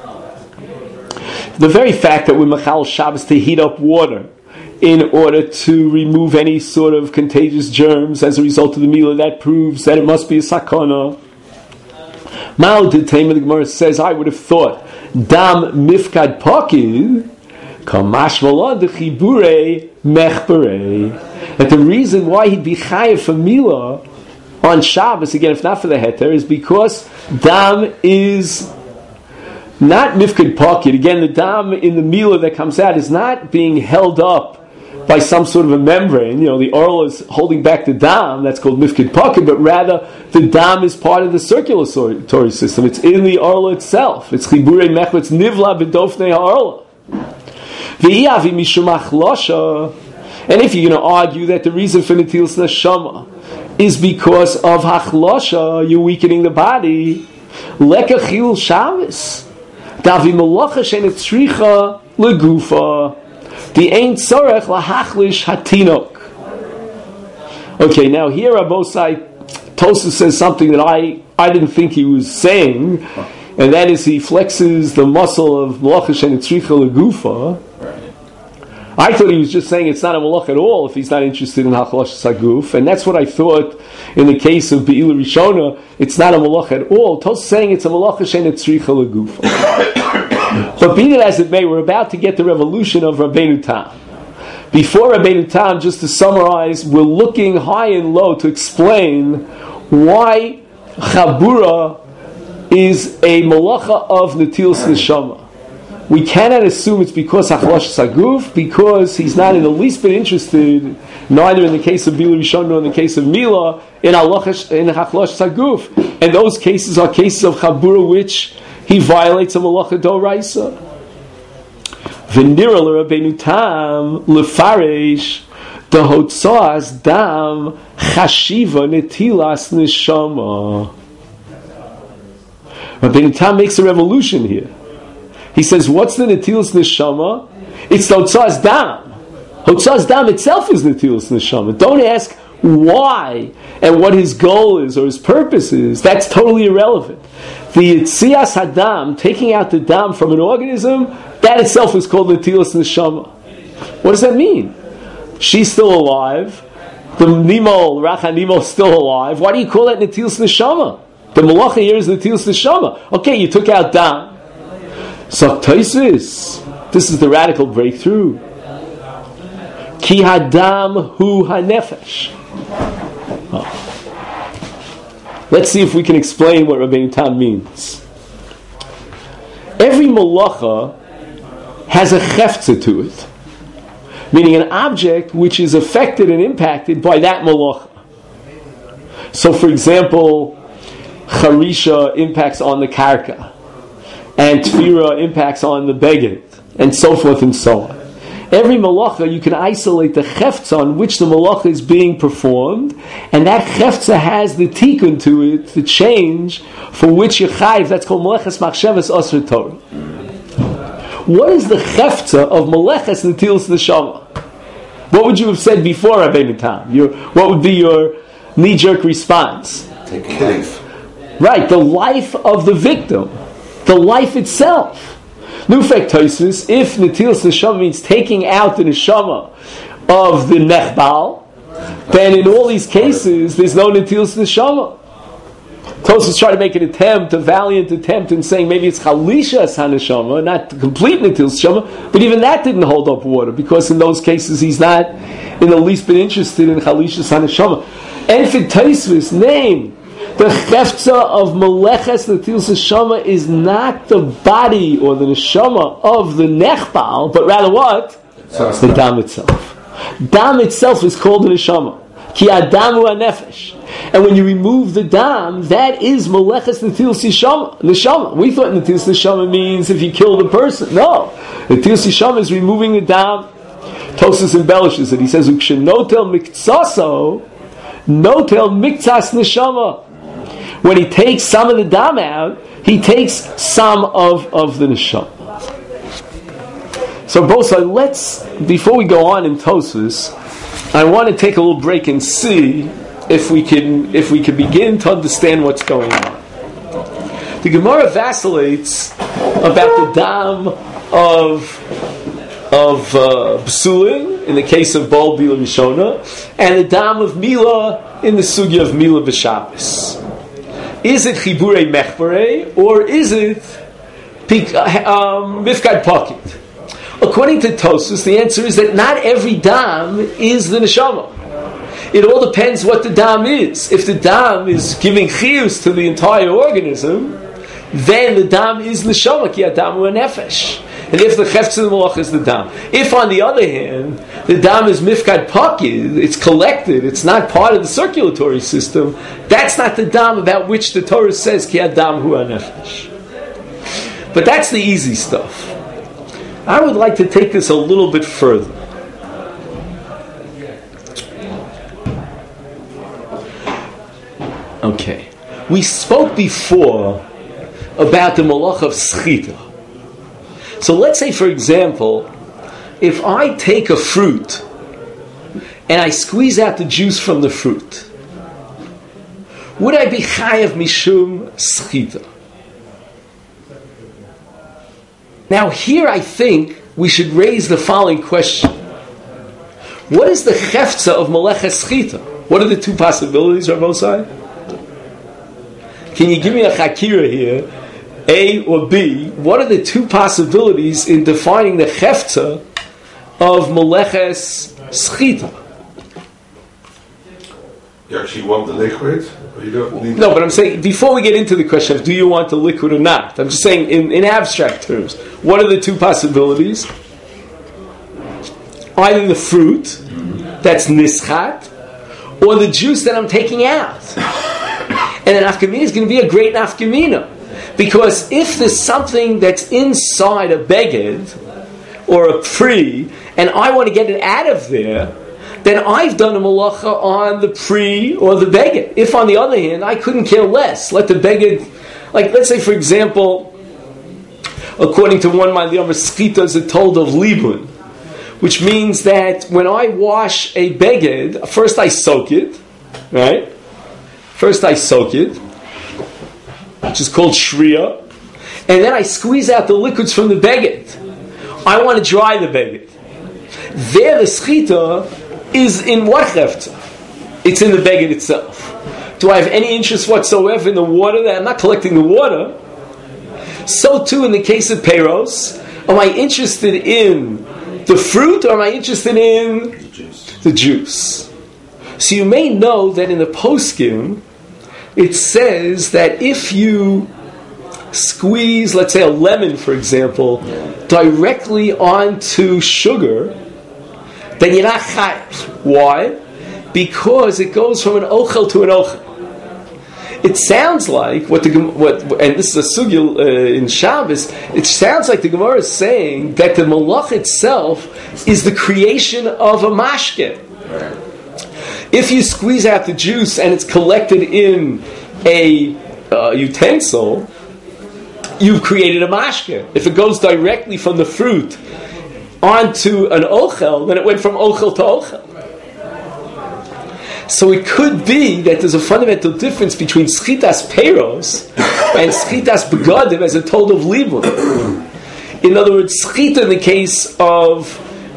The very fact that we machal Shabbos to heat up water in order to remove any sort of contagious germs as a result of the milah, that proves that it must be a sakana. Ma'al did Taima, the Gemara says, I would have thought dam mifkad pakid kamash malad chibure mechbere. That the reason why he'd be chayav for milah on Shabbos, again, if not for the heter, is because dam is not mifkad pocket. Again, the dam in the milah that comes out is not being held up by some sort of a membrane. The oral is holding back the dam, that's called mifkad pocket, but rather the dam is part of the circulatory system. It's in the oral itself. It's chibure mech, it's nivla b'dofnei ha'orla. V'yavi mishum achlosha. And if you're going to argue that the reason for netilas neshama is because of hachlosha, you're weakening the body, lekachil Shabbos, davi malacha shenetzricha legufa, the ain't tzorech lahachlish hatinok. Okay, now here Abosai Tosfos says something that I didn't think he was saying, and that is he flexes the muscle of malacha shenetzricha legufa. I thought he was just saying it's not a malach at all if he's not interested in hachlosh saguf, and that's what I thought in the case of Be'ila Rishona. It's not a malach at all. Tosfos saying it's a malach shenetzricha legufa. But be it as it may, we're about to get the revolution of Rabbeinu Tam. Before Rabbeinu Tam, just to summarize, we're looking high and low to explain why chabura is a malacha of netilas neshama. We cannot assume it's because hachlosh saguf, because he's not in the least bit interested, neither in the case of Bila Rishon nor in the case of Mila, in hachlosh saguf. And those cases are cases of chabura which he violates a malacha doraisa. V'nira l'Rabbeinu Tam lefaresh dehotzas dam chashiva netilas neshama. Rabbeinu Tam makes a revolution here. He says, what's the netilas neshama? It's the hotzas dam. Hotzas dam itself is netilas neshama. Don't ask why and what his goal is or his purpose is. That's totally irrelevant. The yitzias hadam, taking out the dam from an organism, that itself is called netilas neshama. What does that mean? She's still alive. The nimol, racha nimol, is still alive. Why do you call that netilas neshama? The malacha here is netilas neshama. Okay, you took out dam. So Tosfos, this is the radical breakthrough. Ki hadam hu hanefesh. Let's see if we can explain what Rabbeinu Tam means. Every malacha has a chefza to it, meaning an object which is affected and impacted by that malacha. So, for example, charisha impacts on the karka, and tefira impacts on the beged, and so forth and so on. Every malacha, you can isolate the chefza on which the malacha is being performed, and that chefza has the tikkun to it, the change, for which you're chayiv. That's called meleches machshavas asr Torah. What is the chefza of meleches netilas neshama? What would you have said before Rabbeinu Tam? What would be your knee-jerk response? Take a knife. Right, the life of the victim, the life itself. Nufek Tosis, if Netilas Neshama means taking out the Neshama of the Nechbal, then in all these cases, there's no Netilas Neshama. Tosis try to make an attempt, a valiant attempt, in saying maybe it's Chalishas HaNeshama, not the complete Netilas Neshama, but even that didn't hold up water, because in those cases he's not in the least been interested in Chalishas HaNeshama. And for Tosis, name, the Chefza of Meleches Netilas Neshama is not the body or the Neshama of the Nechbal, but rather what? The Dam itself. Dam itself is called the Neshama. Ki Adamu HaNefesh. And when you remove the Dam, that is Meleches Netilas Neshama. We thought Netilas Neshama means if you kill the person. No. Netilas Neshama is removing the Dam. Tosas embellishes it. He says, Ukshenotel Miktsaso, Notel Miktsas Neshama. When he takes some of the dam out, he takes some of the neshama. So Bosa, let's, before we go on in Tosfos, I want to take a little break and see if we can begin to understand what's going on. The Gemara vacillates about the dam of B'sulin in the case of Bol Bila Rishona, and the dam of Mila in the sugya of Mila B'Shabbos. Is it Chiburei Mechbarei, or is it Mifkad Pocket? According to Tosfos, the answer is that not every dam is the neshama. It all depends what the dam is. If the dam is giving chiyus to the entire organism, then the dam is neshama, ki adamu nefesh. And if the chefetz of the malach is the dam. If, on the other hand, the dam is mifkad pakid, it's collected, it's not part of the circulatory system, that's not the dam about which the Torah says ki adam hu nefesh. But that's the easy stuff. I would like to take this a little bit further. Okay. We spoke before about the malach of schita. So let's say, for example, if I take a fruit and I squeeze out the juice from the fruit, would I be chayav mishum schita? Now here I think we should raise the following question. What is the chefza of meleches schita? What are the two possibilities, Rav Osai? Can you give me a chakira here? A or B, what are the two possibilities in defining the chefza of meleches schita? You actually want the liquid? Or you don't need No, but I'm saying, before we get into the question of do you want the liquid or not, I'm just saying in abstract terms, what are the two possibilities? Either the fruit that's nischat, or the juice that I'm taking out. And an nafkamina is going to be a great nafkamina. Because if there's something that's inside a beged or a pri, and I want to get it out of there, then I've done a malacha on the pri or the beged. If, on the other hand, I couldn't care less, let the beged, like let's say, for example, according to one of my Liyamar Schita is told of libun, which means that when I wash a beged, first I soak it, right? First I soak it, which is called shriya, and then I squeeze out the liquids from the beged. I want to dry the beged. There the schita is in what chefza? It's in the beged itself. Do I have any interest whatsoever in the water? That I'm not collecting the water. So too in the case of peiros, am I interested in the fruit or am I interested in the juice? So you may know that in the poskim, it says that if you squeeze, let's say a lemon, for example, directly onto sugar, then you're not chayav. Why? Because it goes from an ochel to an ochel. It sounds like and this is a sugya in Shabbos. It sounds like the Gemara is saying that the malach itself is the creation of a mashke. If you squeeze out the juice and it's collected in a utensil, you've created a mashke. If it goes directly from the fruit onto an ochel, then it went from ochel to ochel. So it could be that there's a fundamental difference between schitas peiros and schitas begadim as a told of libun. In other words, schita in the case of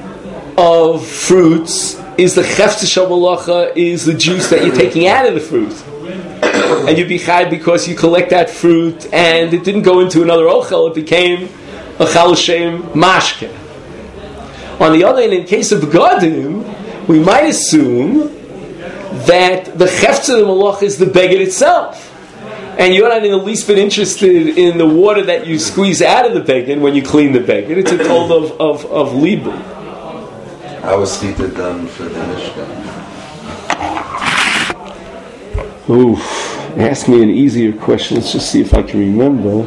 fruits is the chefta shel malacha, is the juice that you're taking out of the fruit. And you be chai because you collect that fruit and it didn't go into another ochel, it became a chal shem mashke. On the other hand, in case of begadim, we might assume that the chefta of the malach is the beged itself. And you're not in the least bit interested in the water that you squeeze out of the beged when you clean the beged. It's a told of libun. How was Sita done for the Mishkan? Oof. Ask me an easier question. Let's just see if I can remember.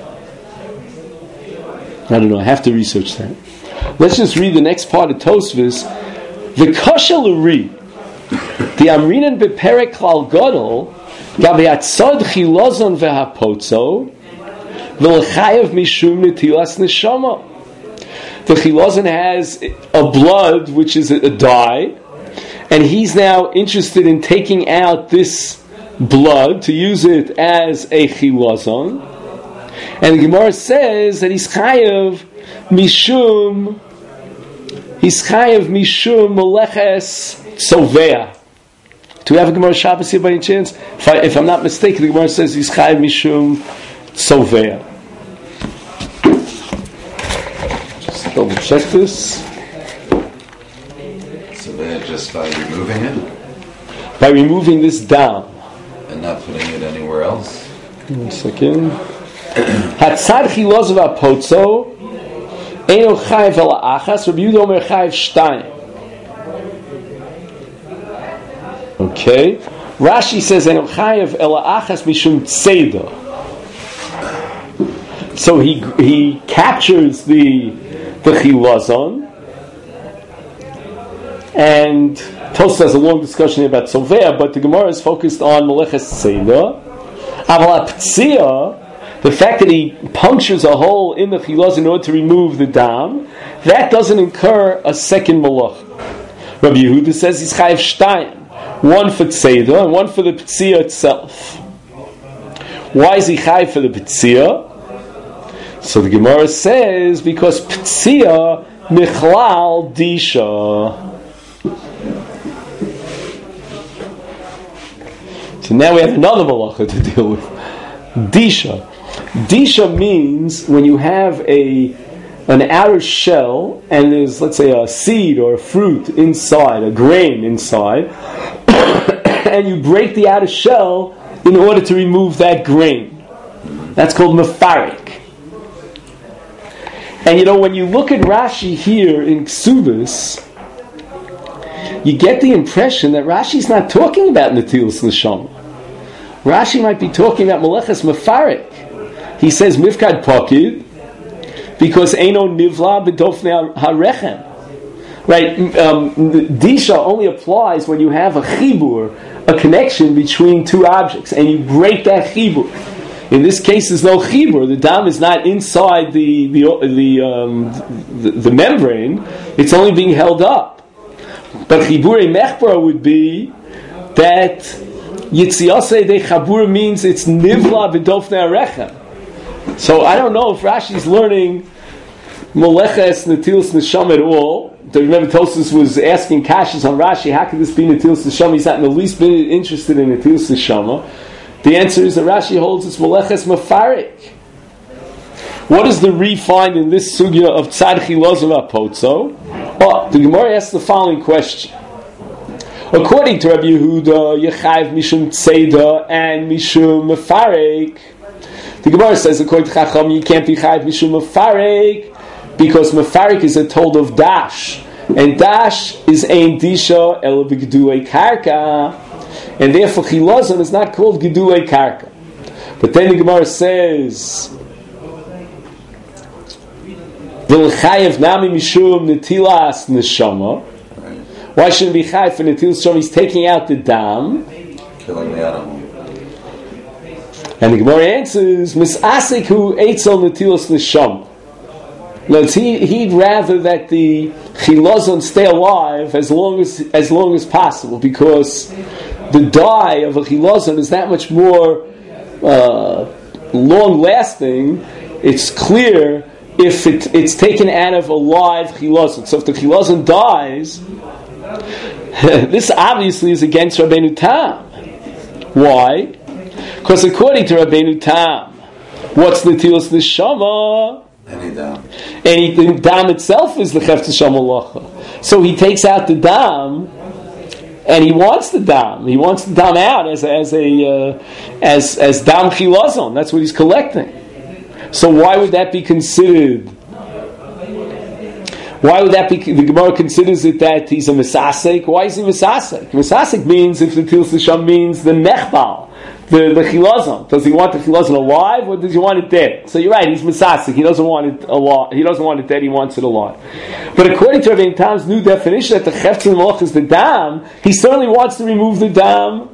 I don't know. I have to research that. Let's just read the next part of Tosfos. The Kasha L'ri, the Amrinan beperek klal gadol, gabi atzad chilazon v'hapotzo, v'lechayev mishum netilas neshama. The chilazon has a blood, which is a dye, and he's now interested in taking out this blood to use it as a chilazon. And the Gemara says that he's chayev mishum meleches sovea. Do we have a Gemara Shabbos here by any chance? If I'm not mistaken, the Gemara says he's chayev mishum sovea. Just double check this. Sovea just by removing it? By removing this dam. And not putting it anywhere else? 1 second. Hatzad chiloz v'apotzo eino chayev ela achas, Rabbi Yehuda omer chayev shtayim. Okay. Rashi says eino chayev ela achas mishum tzeda. So he captures the chilazon, and Tosfos has a long discussion about Sovea, but the Gemara is focused on Meleches Tzeda. Aval Ptzia, the fact that he punctures a hole in the chilazon in order to remove the dam, that doesn't incur a second malach. Rabbi Yehuda says he's chayev shtayim, one for Tzeda and one for the Ptzia itself. Why is he chayev for the Ptzia? So the Gemara says because Ptzia michlal disha. So now we have another malacha to deal with. Disha. Disha means when you have an outer shell and there's, let's say, a seed or a fruit inside, a grain inside, and you break the outer shell in order to remove that grain. That's called mefarik. And when you look at Rashi here in Ksubis, you get the impression that Rashi's not talking about Netilas Neshama. Rashi might be talking about Meleches Mefarik. He says Mifkad Pakid because Eino Nivla B'dofnei HaRechem. Right? Disha only applies when you have a chibur, a connection between two objects, and you break that chibur. In this case, there's no chibur. The dam is not inside the membrane. It's only being held up. But chibur mechbara would be that Yitziasei de Chabur means it's Nivla B'dofnei HaRechem. So I don't know if Rashi's learning Meleches Netilas Neshama at all. Remember Tosfos was asking Kashas on Rashi, how could this be Netilas Neshama? He's not in the least bit interested in Netilas Neshama. The answer is that Rashi holds it's Meleches Mefarik. What does the Ri find in this sugya of Tzad Chiloz V'apotzo? Well, the Gemara asks the following question. According to Rabbi Yehuda, Yechayev Mishum Tzeda and Mishum Mefarek. The Gemara says, according to Chacham, you can't be Chayev Mishum Mefarek because Mefarek is a told of Dash. And Dash is Ein Disha El B'Gedulei Karka. And therefore Chilazon is not called Gedulei Karka. But then the Gemara says, V'Lechayev Nami Mishum Netilas Neshama. Why shouldn't it be chayav for Netilas Neshama? He's taking out the dam, killing the animal. and the Gemara answers, Misasik hu eitzel Netilas Neshama. He'd rather that the chilazon stay alive as long as possible, because the dye of a chilazon is that much more long lasting. It's clear if it's taken out of a live chilazon. So if the chilazon dies, this obviously is against Rabbeinu Tam. Why? Because according to Rabbeinu Tam, what's Netilas Neshama? Any dam. The dam itself is the Chefetz Neshama Lacha. So he takes out the dam, and he wants the dam. He wants the dam out as dam chilazon. That's what he's collecting. So why would that be considered? Why would that be? The Gemara considers it that he's a misasek. Why is he misasek? Misasek means, if the Netilas Neshama means the nechbal, the chilazon. Does he want the chilazon alive, or does he want it dead? So you're right, he's misasek. He doesn't want it alive. He doesn't want it dead. He wants it alive. But according to Rabbeinu Tam's new definition, that the chefetz malach is the dam, he certainly wants to remove the dam.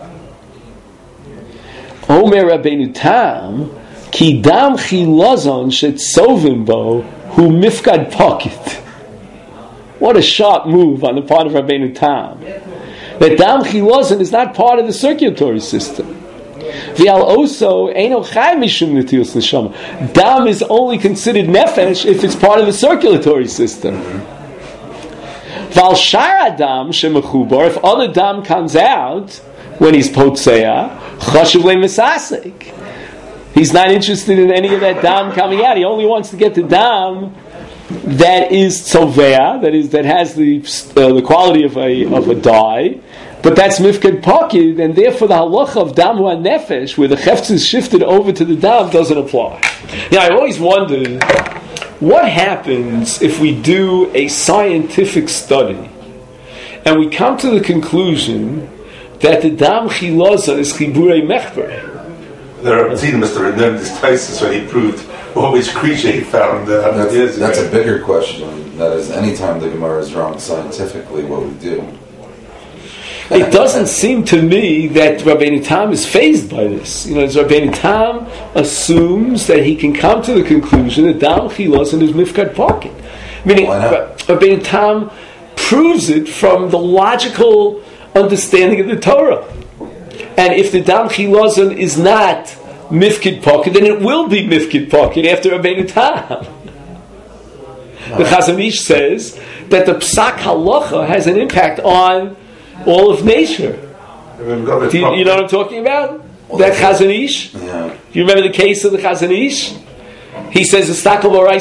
Omer Rabbeinu Tam, ki dam chilazon shetzovim bo hu mifkad pocket. What a sharp move on the part of Rabbeinu Tam. That dam chilazon is not part of the circulatory system. V'al oso eino chai mishum netilas neshama. Dam is only considered nefesh if it's part of the circulatory system. V'al shara dam shemechubar, if other dam comes out when he's potseah, chashuv le'misasek. He's not interested in any of that dam coming out. He only wants to get the dam that is tzovea, that has the quality of a dye, but that's mifked pocket, and therefore the halacha of dam nefesh, where the chefetz is shifted over to the dam, doesn't apply. Now, I've always wondered what happens if we do a scientific study and we come to the conclusion that the dam chilazon is chiburei mechber. There are Mr. Renendez Tysus when he proved which creature he found. That's a bigger question. That is, anytime the Gemara is wrong scientifically, what we do. It doesn't seem to me that Rabbeinu Tam is fazed by this. Rabbeinu Tam assumes that he can come to the conclusion that dam chilazon is mifkad pocket. Meaning, Rabbeinu Tam proves it from the logical understanding of the Torah. And if the dam chilazon is not mifkid pocket, then it will be mifkid pocket after Rabbeinu Tam. The Chazon Ish says that the psak halacha has an impact on all of nature. You know what I'm talking about? That Chazon Ish? Yeah. Do you remember the case of the Chazon Ish? He says that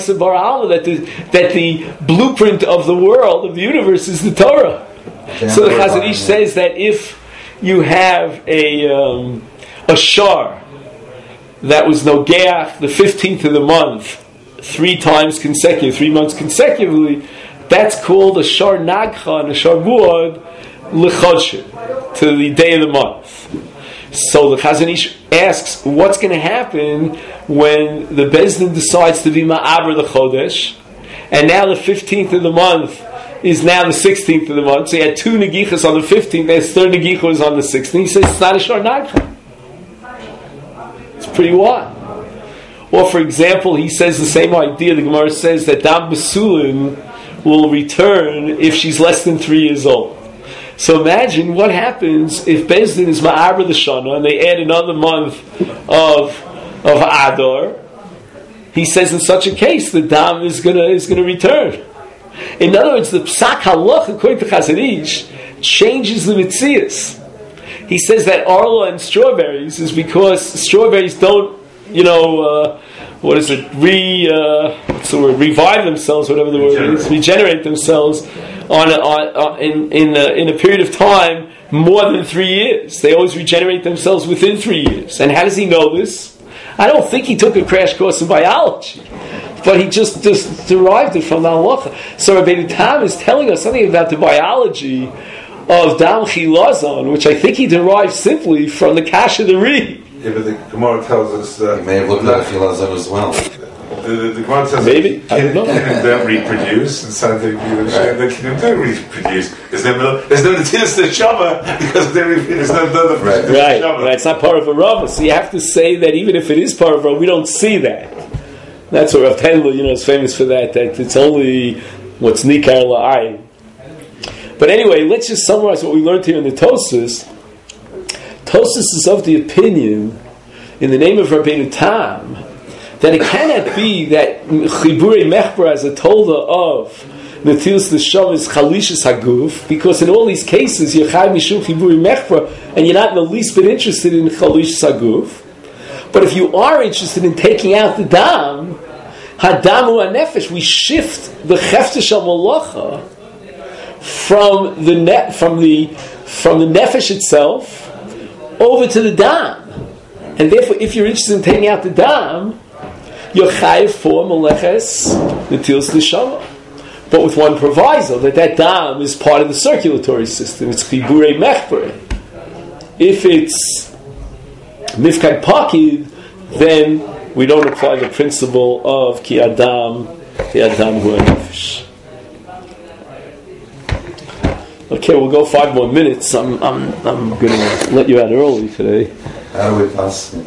the blueprint of the world, of the universe, is the Torah. So the Chazon Ish says that if you have a shar that was nogeach the 15th of the month 3 months consecutively, that's called a shar nagcha and a shar muad l'chodshim, to the day of the month. So the Chazon Ish asks, what's going to happen when the Beis Din decides to be ma'aber the chodesh, and now the 15th of the month is now the 16th of the month. So he had 2 negichas on the 15th, his third negicha was on the 16th. He says it's not a shar nagcha. It's pretty wild. Or for example, he says the same idea. The Gemara says that dam besulin will return if she's less than 3 years old. So imagine what happens if Beis Din is ma'aber the shana and they add another month of Adar. He says in such a case the dam is gonna return. In other words, the psak halach according to Chazon Ish changes the mitzias. He says that arla and strawberries is because strawberries don't, revive themselves, whatever the word is, regenerate themselves in a period of time more than 3 years. They always regenerate themselves within 3 years. And how does he know this? I don't think he took a crash course in biology, but he just derived it from the halacha. So Rabbeinu Tam is telling us something about the biology of dam chilazon, which I think he derived simply from the kasha the Ri. Yeah, but the Gemara tells us that he may have looked at chilazon as well. The Gemara says maybe that Kinim don't reproduce, and scientific people say that Kinim don't reproduce. There's no Netilas Neshama because there's no right. It's not part of a rava. So you have to say that even if it is part of a rava, we don't see that. That's what Rav Tendler, is famous for that it's only what's nikar la'ayin. But anyway, let's just summarize what we learned here in the Tosfos. Tosfos is of the opinion, in the name of Rabbeinu Tam, that it cannot be that Chiburi Mechbra as a tolda of Netilas Neshama is Chalishas Haguf, because in all these cases you're Chai Mishum Chiburi Mechbra and you're not in the least bit interested in Chalishas Haguf. But if you are interested in taking out the dam, Hadamu HaNefesh, we shift the Chefta Shel Malacha from the nefesh itself over to the dam, and therefore, if you're interested in taking out the dam, you're chayiv for meleches netilas neshama, but with one proviso that dam is part of the circulatory system. It's chibure mechbere. If it's mifkad pakid, then we don't apply the principle of ki adam hu nefesh. Okay, we'll go 5 more minutes. I'm going to let you out early today. How do we pass in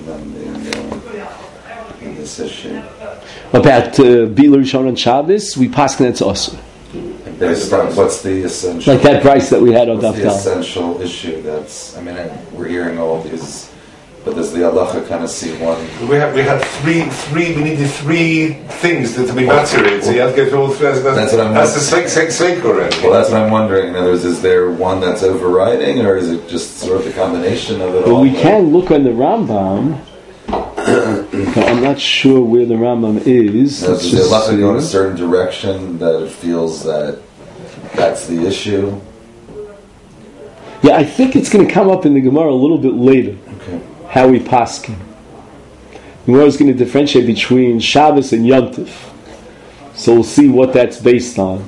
this issue? About Bi'ul Rishon on Shabbos, we pass it's also. Based on what's the essential? Like that price that we had on Daf Dal. What's the essential issue? We're hearing all these, but does the halacha kind of see one? We had three. We needed 3 things to be maturated. So you have to go through all 3. That's what I'm. That's the sake already. Well, that's what I'm wondering. In other words, is there one that's overriding, or is it just sort of the combination of it all? Well, we can look on the Rambam. But I'm not sure where the Rambam is. Now, does the halacha go in a certain direction that it feels that that's the issue? Yeah, I think it's going to come up in the Gemara a little bit later. Okay. How we paskin. The Gemara is going to differentiate between Shabbos and Yom Tov. So we'll see what that's based on.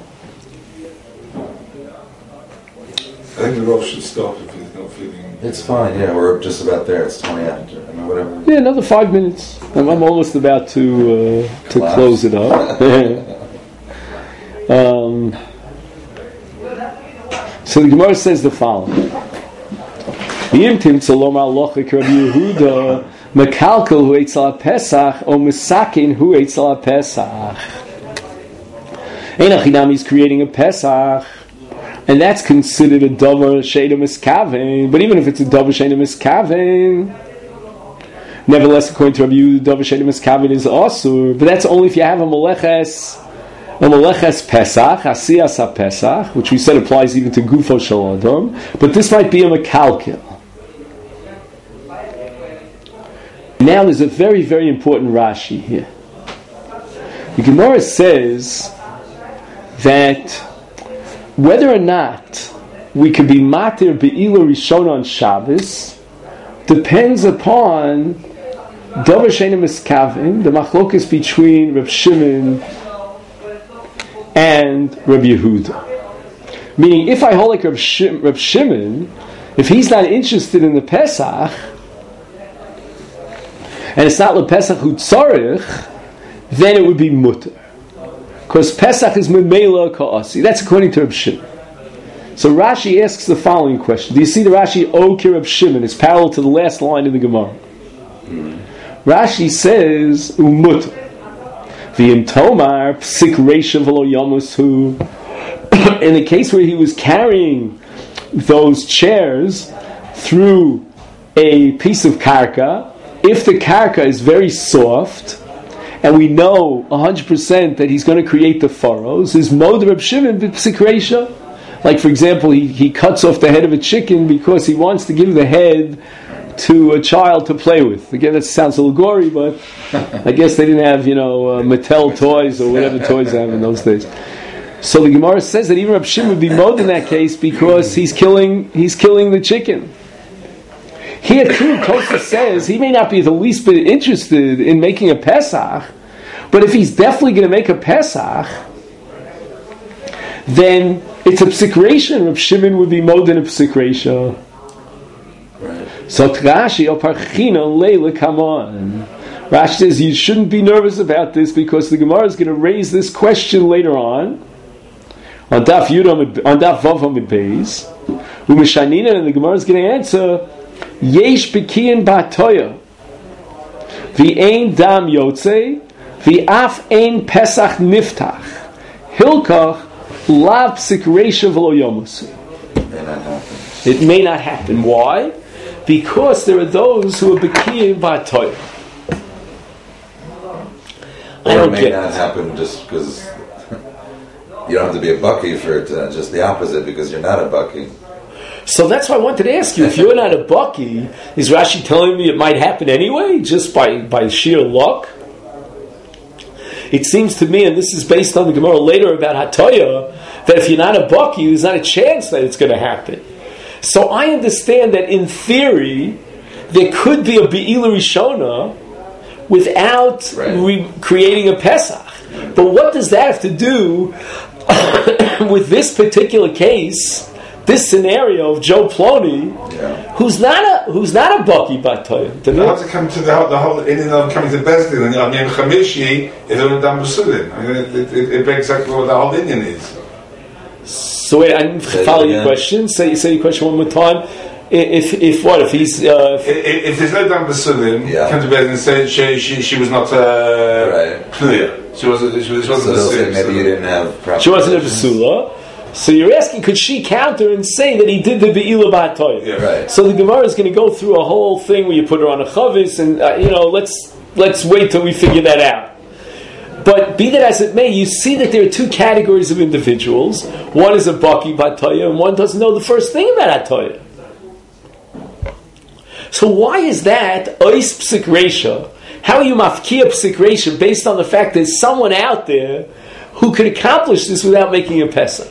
I think the Rosh should stop if he's not feeling... It's fine, yeah, we're just about there. It's 20 after. Whatever. Yeah, another 5 minutes. I'm almost about to close it up. So the Gemara says the following. Yimtim tzalom alochik Rabbi Yehuda mekalkel hu eitzel Pesach or misakin hu eitzel Pesach. Einachinam, he's creating a Pesach, and that's considered a davar she'eino miskaven. But even if it's a davar she'eino miskaven, nevertheless, according to Rabbi Yehuda, davar she'eino miskaven is asur. But that's only if you have a meleches Pesach, Asiyas HaPesach, which we said applies even to Gufo Shel Adam, but this might be a Mekalkel. Now there's a very, very important Rashi here. The Gemara says that whether or not we could be Matir Be'ila Rishon on Shabbos depends upon Davar She'eino Miskaven, the machlokas between Reb Shimon and Rabbi Yehuda. Meaning, if I hold like Reb Shimon, if he's not interested in the Pesach, and it's not the Pesach hu tzarich, then it would be mutter. Because Pesach is memela ka'asi. That's according to Reb Shimon. So Rashi asks the following question. Do you see the Rashi Oki Reb Shimon? It's parallel to the last line of the Gemara. Rashi says, umutter. V'im tomar psik reisha v'lo yamushu. In the case where he was carrying those chairs through a piece of karka, if the karka is very soft, and we know 100% that he's going to create the furrows, is mod Reb Shimon b'psik reisha. Like, for example, he cuts off the head of a chicken because he wants to give the head to a child to play with. Again, that sounds a little gory, but I guess they didn't have, Mattel toys or whatever toys they have in those days. So the Gemara says that even Reb Shimon would be mod in that case because he's killing the chicken. Here too, Tosfos says he may not be the least bit interested in making a Pesach, but if he's definitely going to make a Pesach, then it's a psikration. Reb Shimon would be mod in a psikration. So Rashi Oparchina Leila, come on. Rashi says you shouldn't be nervous about this because the Gemara is going to raise this question later on Daf Vav Amid Beis. Umishanina, and the Gemara is going to answer Yesh Bekiyin Batoya V'Ein Dam Yotze V'af ein Pesach niftach. Hilkach lav psik reisha v'lo yomus. It may not happen. Why? Because there are those who are bekiyim b'atoyah. I don't get it. It may not happen just because you don't have to be a bucky for it. Just the opposite, because you're not a bucky. So that's why I wanted to ask you, if you're not a bucky, is Rashi telling me it might happen anyway, just by sheer luck? It seems to me, and this is based on the Gemara later about Hatoya, that if you're not a bucky, there's not a chance that it's going to happen. So I understand that in theory, there could be a Be'ila Rishona without creating a Pesach. But what does that have to do with this particular case, this scenario of Joe Plony, who's not a Bucky Batoya? They have to come to the whole in and of coming to Bezdin and Yom Chamishi is on Dam B'Sudim. It breaks up what the whole Indian is. So wait, I didn't follow your question. Say your question one more time. If he's if there's no Dam B'Sudim, come to Bezdin and say she was not clear. She wasn't maybe you didn't have. She wasn't a Basula. So you're asking, could she counter and say that he did the Be'ila Ba'atoyah? Yeah, right. So the Gemara is going to go through a whole thing where you put her on a chavis, and let's wait till we figure that out. But be that as it may, you see that there are two categories of individuals. One is a Baki Ba'atoyah, and one doesn't know the first thing about Atoyah. So why is that Ois Psik Reisha? How are you mafkia Psik Reisha based on the fact there's someone out there who could accomplish this without making a Pesach?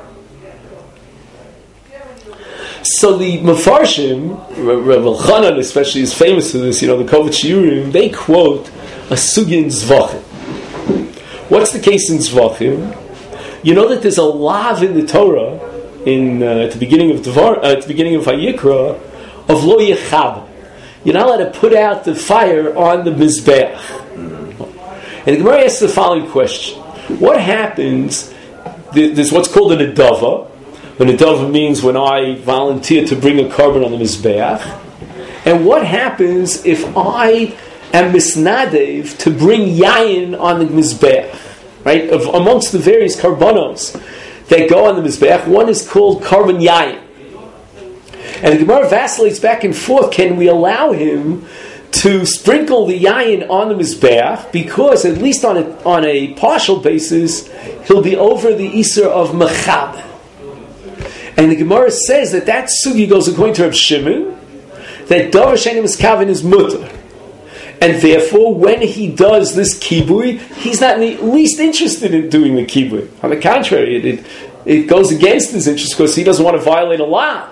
So the Mefarshim, Rav Elchanan especially is famous for this, the Kovach Shiurim, they quote a sugya in Zvachim. What's the case in Zvachim? You know that there's a lav in the Torah, at the beginning of Vayikra, of lo yechab. You're not allowed to put out the fire on the Mizbeach. And the Gemara asks the following question. What happens, there's what's called an Adava. An Adava means when I volunteer to bring a carbon on the Mizbeach. And what happens if I am misnadev to bring yayin on the Mizbeach? Right? Amongst the various karbanos that go on the Mizbeach, one is called carbon yayin. And the Gemara vacillates back and forth. Can we allow him to sprinkle the yayin on the Mizbeach? Because at least on a partial basis, he'll be over the Isser of Mechab. And the Gemara says that sugi goes according to Reb Shimon, that Davar Sheni Miskaven is mutter. And therefore, when he does this kibui, he's not in the least interested in doing the kibui. On the contrary, it goes against his interest because he doesn't want to violate a law.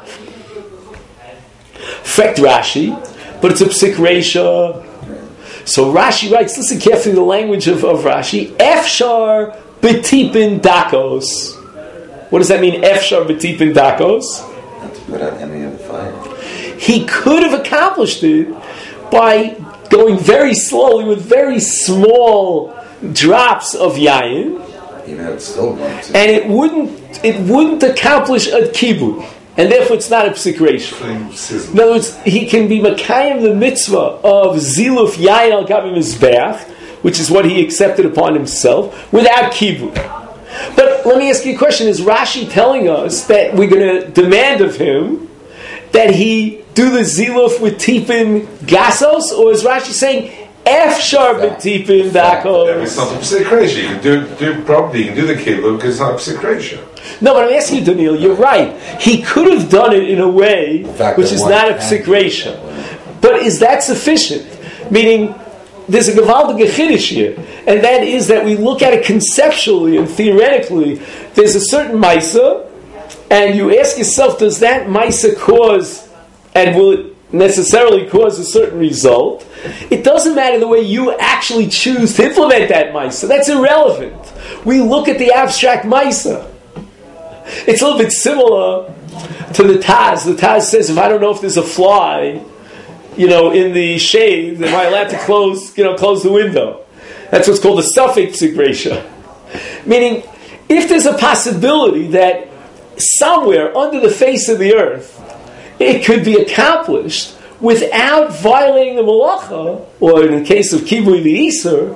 Fact Rashi, but it's a psik reisha. So Rashi writes, listen carefully to the language of Rashi, Efshar betipin dakos. What does that mean, Efshar betipin dakos? Not to put out any of the fire. He could have accomplished it by going very slowly with very small drops of yayin. Even if it's still going to. And it wouldn't accomplish a kibui. And therefore it's not a psik reisha. In other words, he can be makayim the mitzvah of ziluf yayin al gabi mizbeach, which is what he accepted upon himself, without kibui. But let me ask you a question. Is Rashi telling us that we're going to demand of him that he do the ziluf with tipin gasos? Or is Rashi saying, Efshar b'tipin dakos? It's not a psik reisha. You can do it properly. You can do the kibbutz because it's not a psik reisha. No, but I'm asking you, Daniel, you're right. He could have done it in a way which is not a psik reisha. But is that sufficient? Meaning, there's a Gavaldige Chiddush here, and that is that we look at it conceptually and theoretically. There's a certain Maisa, and you ask yourself, does that Maisa cause, and will it necessarily cause a certain result? It doesn't matter the way you actually choose to implement that Maisa. That's irrelevant. We look at the abstract Maisa. It's a little bit similar to the Taz. The Taz says, if I don't know if there's a fly, in the shade, am I allowed to close the window? That's what's called the suffix psik reisha. Meaning, if there's a possibility that somewhere under the face of the earth, it could be accomplished without violating the malacha, or in the case of kibui the iser,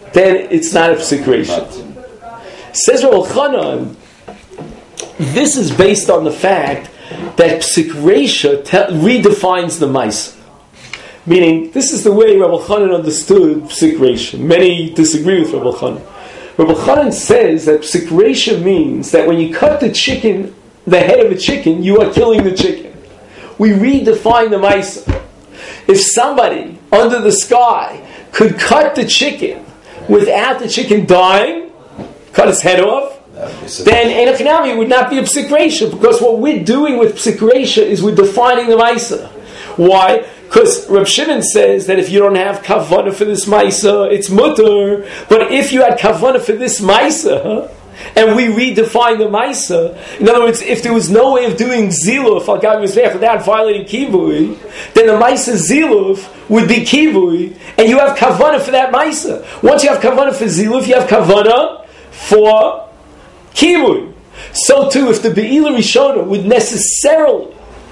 then it's not a Psik Reisha. Says Rav Elchanan, this is based on the fact that Psik Reisha redefines the Maisa. Meaning, this is the way Rav Elchanan understood Psik Reisha. Many disagree with Rav Elchanan. Rav Elchanan says that Psik Reisha means that when you cut the chicken, the head of a chicken, you are killing the chicken. We redefine the Maisa. If somebody under the sky could cut the chicken without the chicken dying, cut his head off, then Ein Hanami would not be a Psik Reisha, because what we're doing with Psik Reisha is we're defining the Maisa. Why? Because Reb Shimon says that if you don't have kavanah for this Maisa, it's mutter. But if you had kavanah for this Maisa, and we redefine the Maisa, in other words, if there was no way of doing Ziluf al Gav Mizbeach without violating Kivui, then the Maisa Ziluf would be Kivui, and you have kavanah for that Maisa. Once you have kavanah for Ziluf, you have kavanah for Kivui. So too, if the Be'ila Rishona would necessarily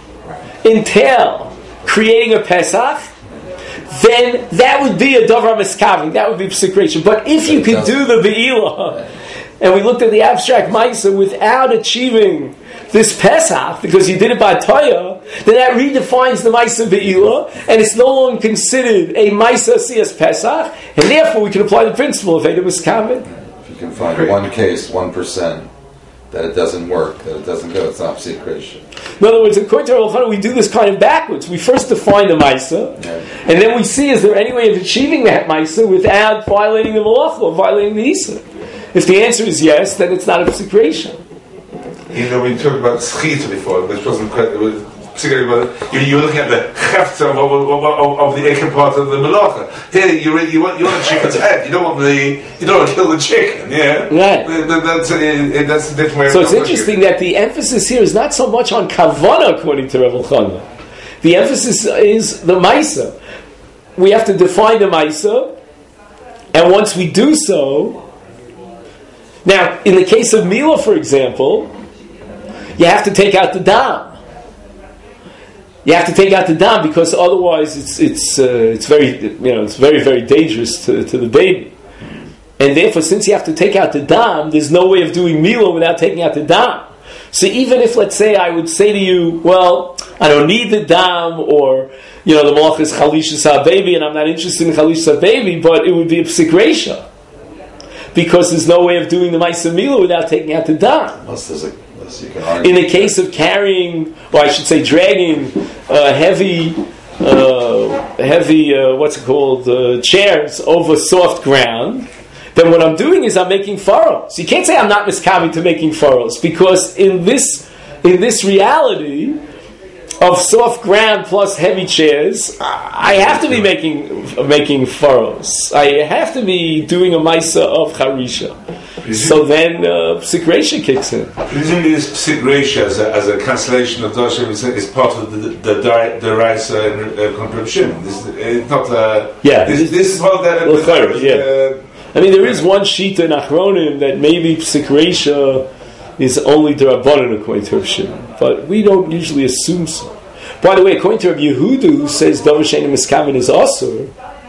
entail creating a Pesach, then that would be a Davar Miskavi, that would be Psik Reisha. But if you could do the Be'ila, and we looked at the abstract Maisa without achieving this Pesach, because you did it by Toya, then that redefines the Maisa Be'ila, and it's no longer considered a Maisa Siyas Pesach, and therefore we can apply the principle of Eda Miskavi. If you can find one case, 1%, that it doesn't work, that it doesn't go, it's not Psik Reisha. In other words, according to Rav Elchanan, we do this kind of backwards. We first define the Maisa, and then we see, is there any way of achieving that Maisa without violating the Malach or violating the Isa? If the answer is yes, then it's not a Psik Reisha. You know, we talked about Schita before, which wasn't quite... You were looking at the heft of the Eker part of the Malacha. Here, you want the chicken's head. You don't want to kill the chicken. Yeah, right. That's a different way. So it's interesting that the emphasis here is not so much on Kavanah, according to Rav Elchanan. The emphasis is the Maisa. We have to define the Maisa, and once we do so, now in the case of Mila, for example, you have to take out the dam. You have to take out the dam, because otherwise it's very very dangerous to the baby, and therefore since you have to take out the dam, there's no way of doing Mila without taking out the dam. So even if, let's say, I would say to you, well, I don't need the dam, or the malach is Chalishas HaBaby and I'm not interested in Chalishas HaBaby, but it would be a Psik Reisha, because there's no way of doing the Maisa Mila without taking out the dam. In the case of carrying, or I should say dragging heavy chairs over soft ground, then what I'm doing is I'm making furrows. You can't say I'm not miskavi to making furrows, because in this reality of soft ground plus heavy chairs, I have to be making furrows. I have to be doing a Maisa of Charisha. So then Psik Reisha kicks in. Presumably this Psik Reisha as a cancellation of Dashem is part of the Raisa and Reb Shimon. This is not this is what that... I mean, there is one Shita in Achronim that maybe Psik Reisha is only D'Rabbanan according to Reb Shimon, but we don't usually assume so. By the way, according to Reb Yehuda, who says Davar She'eino Miskaven is Asur,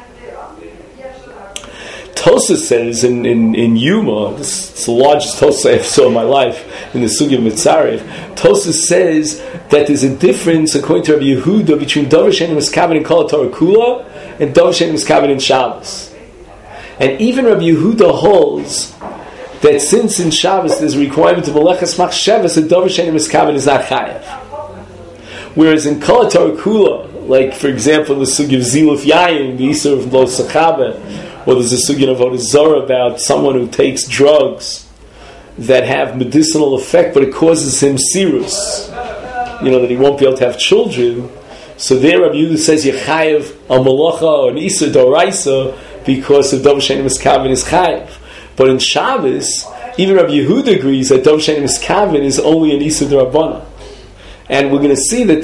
Tosa says in Yuma, it's the largest Tosa I ever saw in my life, in the Sugya Mitzarev, Tosa says that there's a difference, according to Rabbi Yehuda, between Davar She'eino Miskaven in Kol HaTorah Kula and Davar She'eino Miskaven in Shabbos. And even Rabbi Yehuda holds that since in Shabbos there's a requirement of Melechas Machshavas, that Davar She'eino Miskaven is not Chayav. Whereas in Kol HaTorah Kula, like for example the Sugya of Ziluf Yayin, the Isur of Lo Sachabe, or there's a sugya of Avodah Zarah about someone who takes drugs that have medicinal effect, but it causes him sirus, that he won't be able to have children. So there Rabbi Yehuda says Yechayev a malacha or an Isa Doraisa because of Davar She'eino Miskaven is Chayev. But in Shabbos, even Rabbi Yehuda agrees that Davar She'eino Miskaven is only an Isa D'Rabbanan. And we're going to see that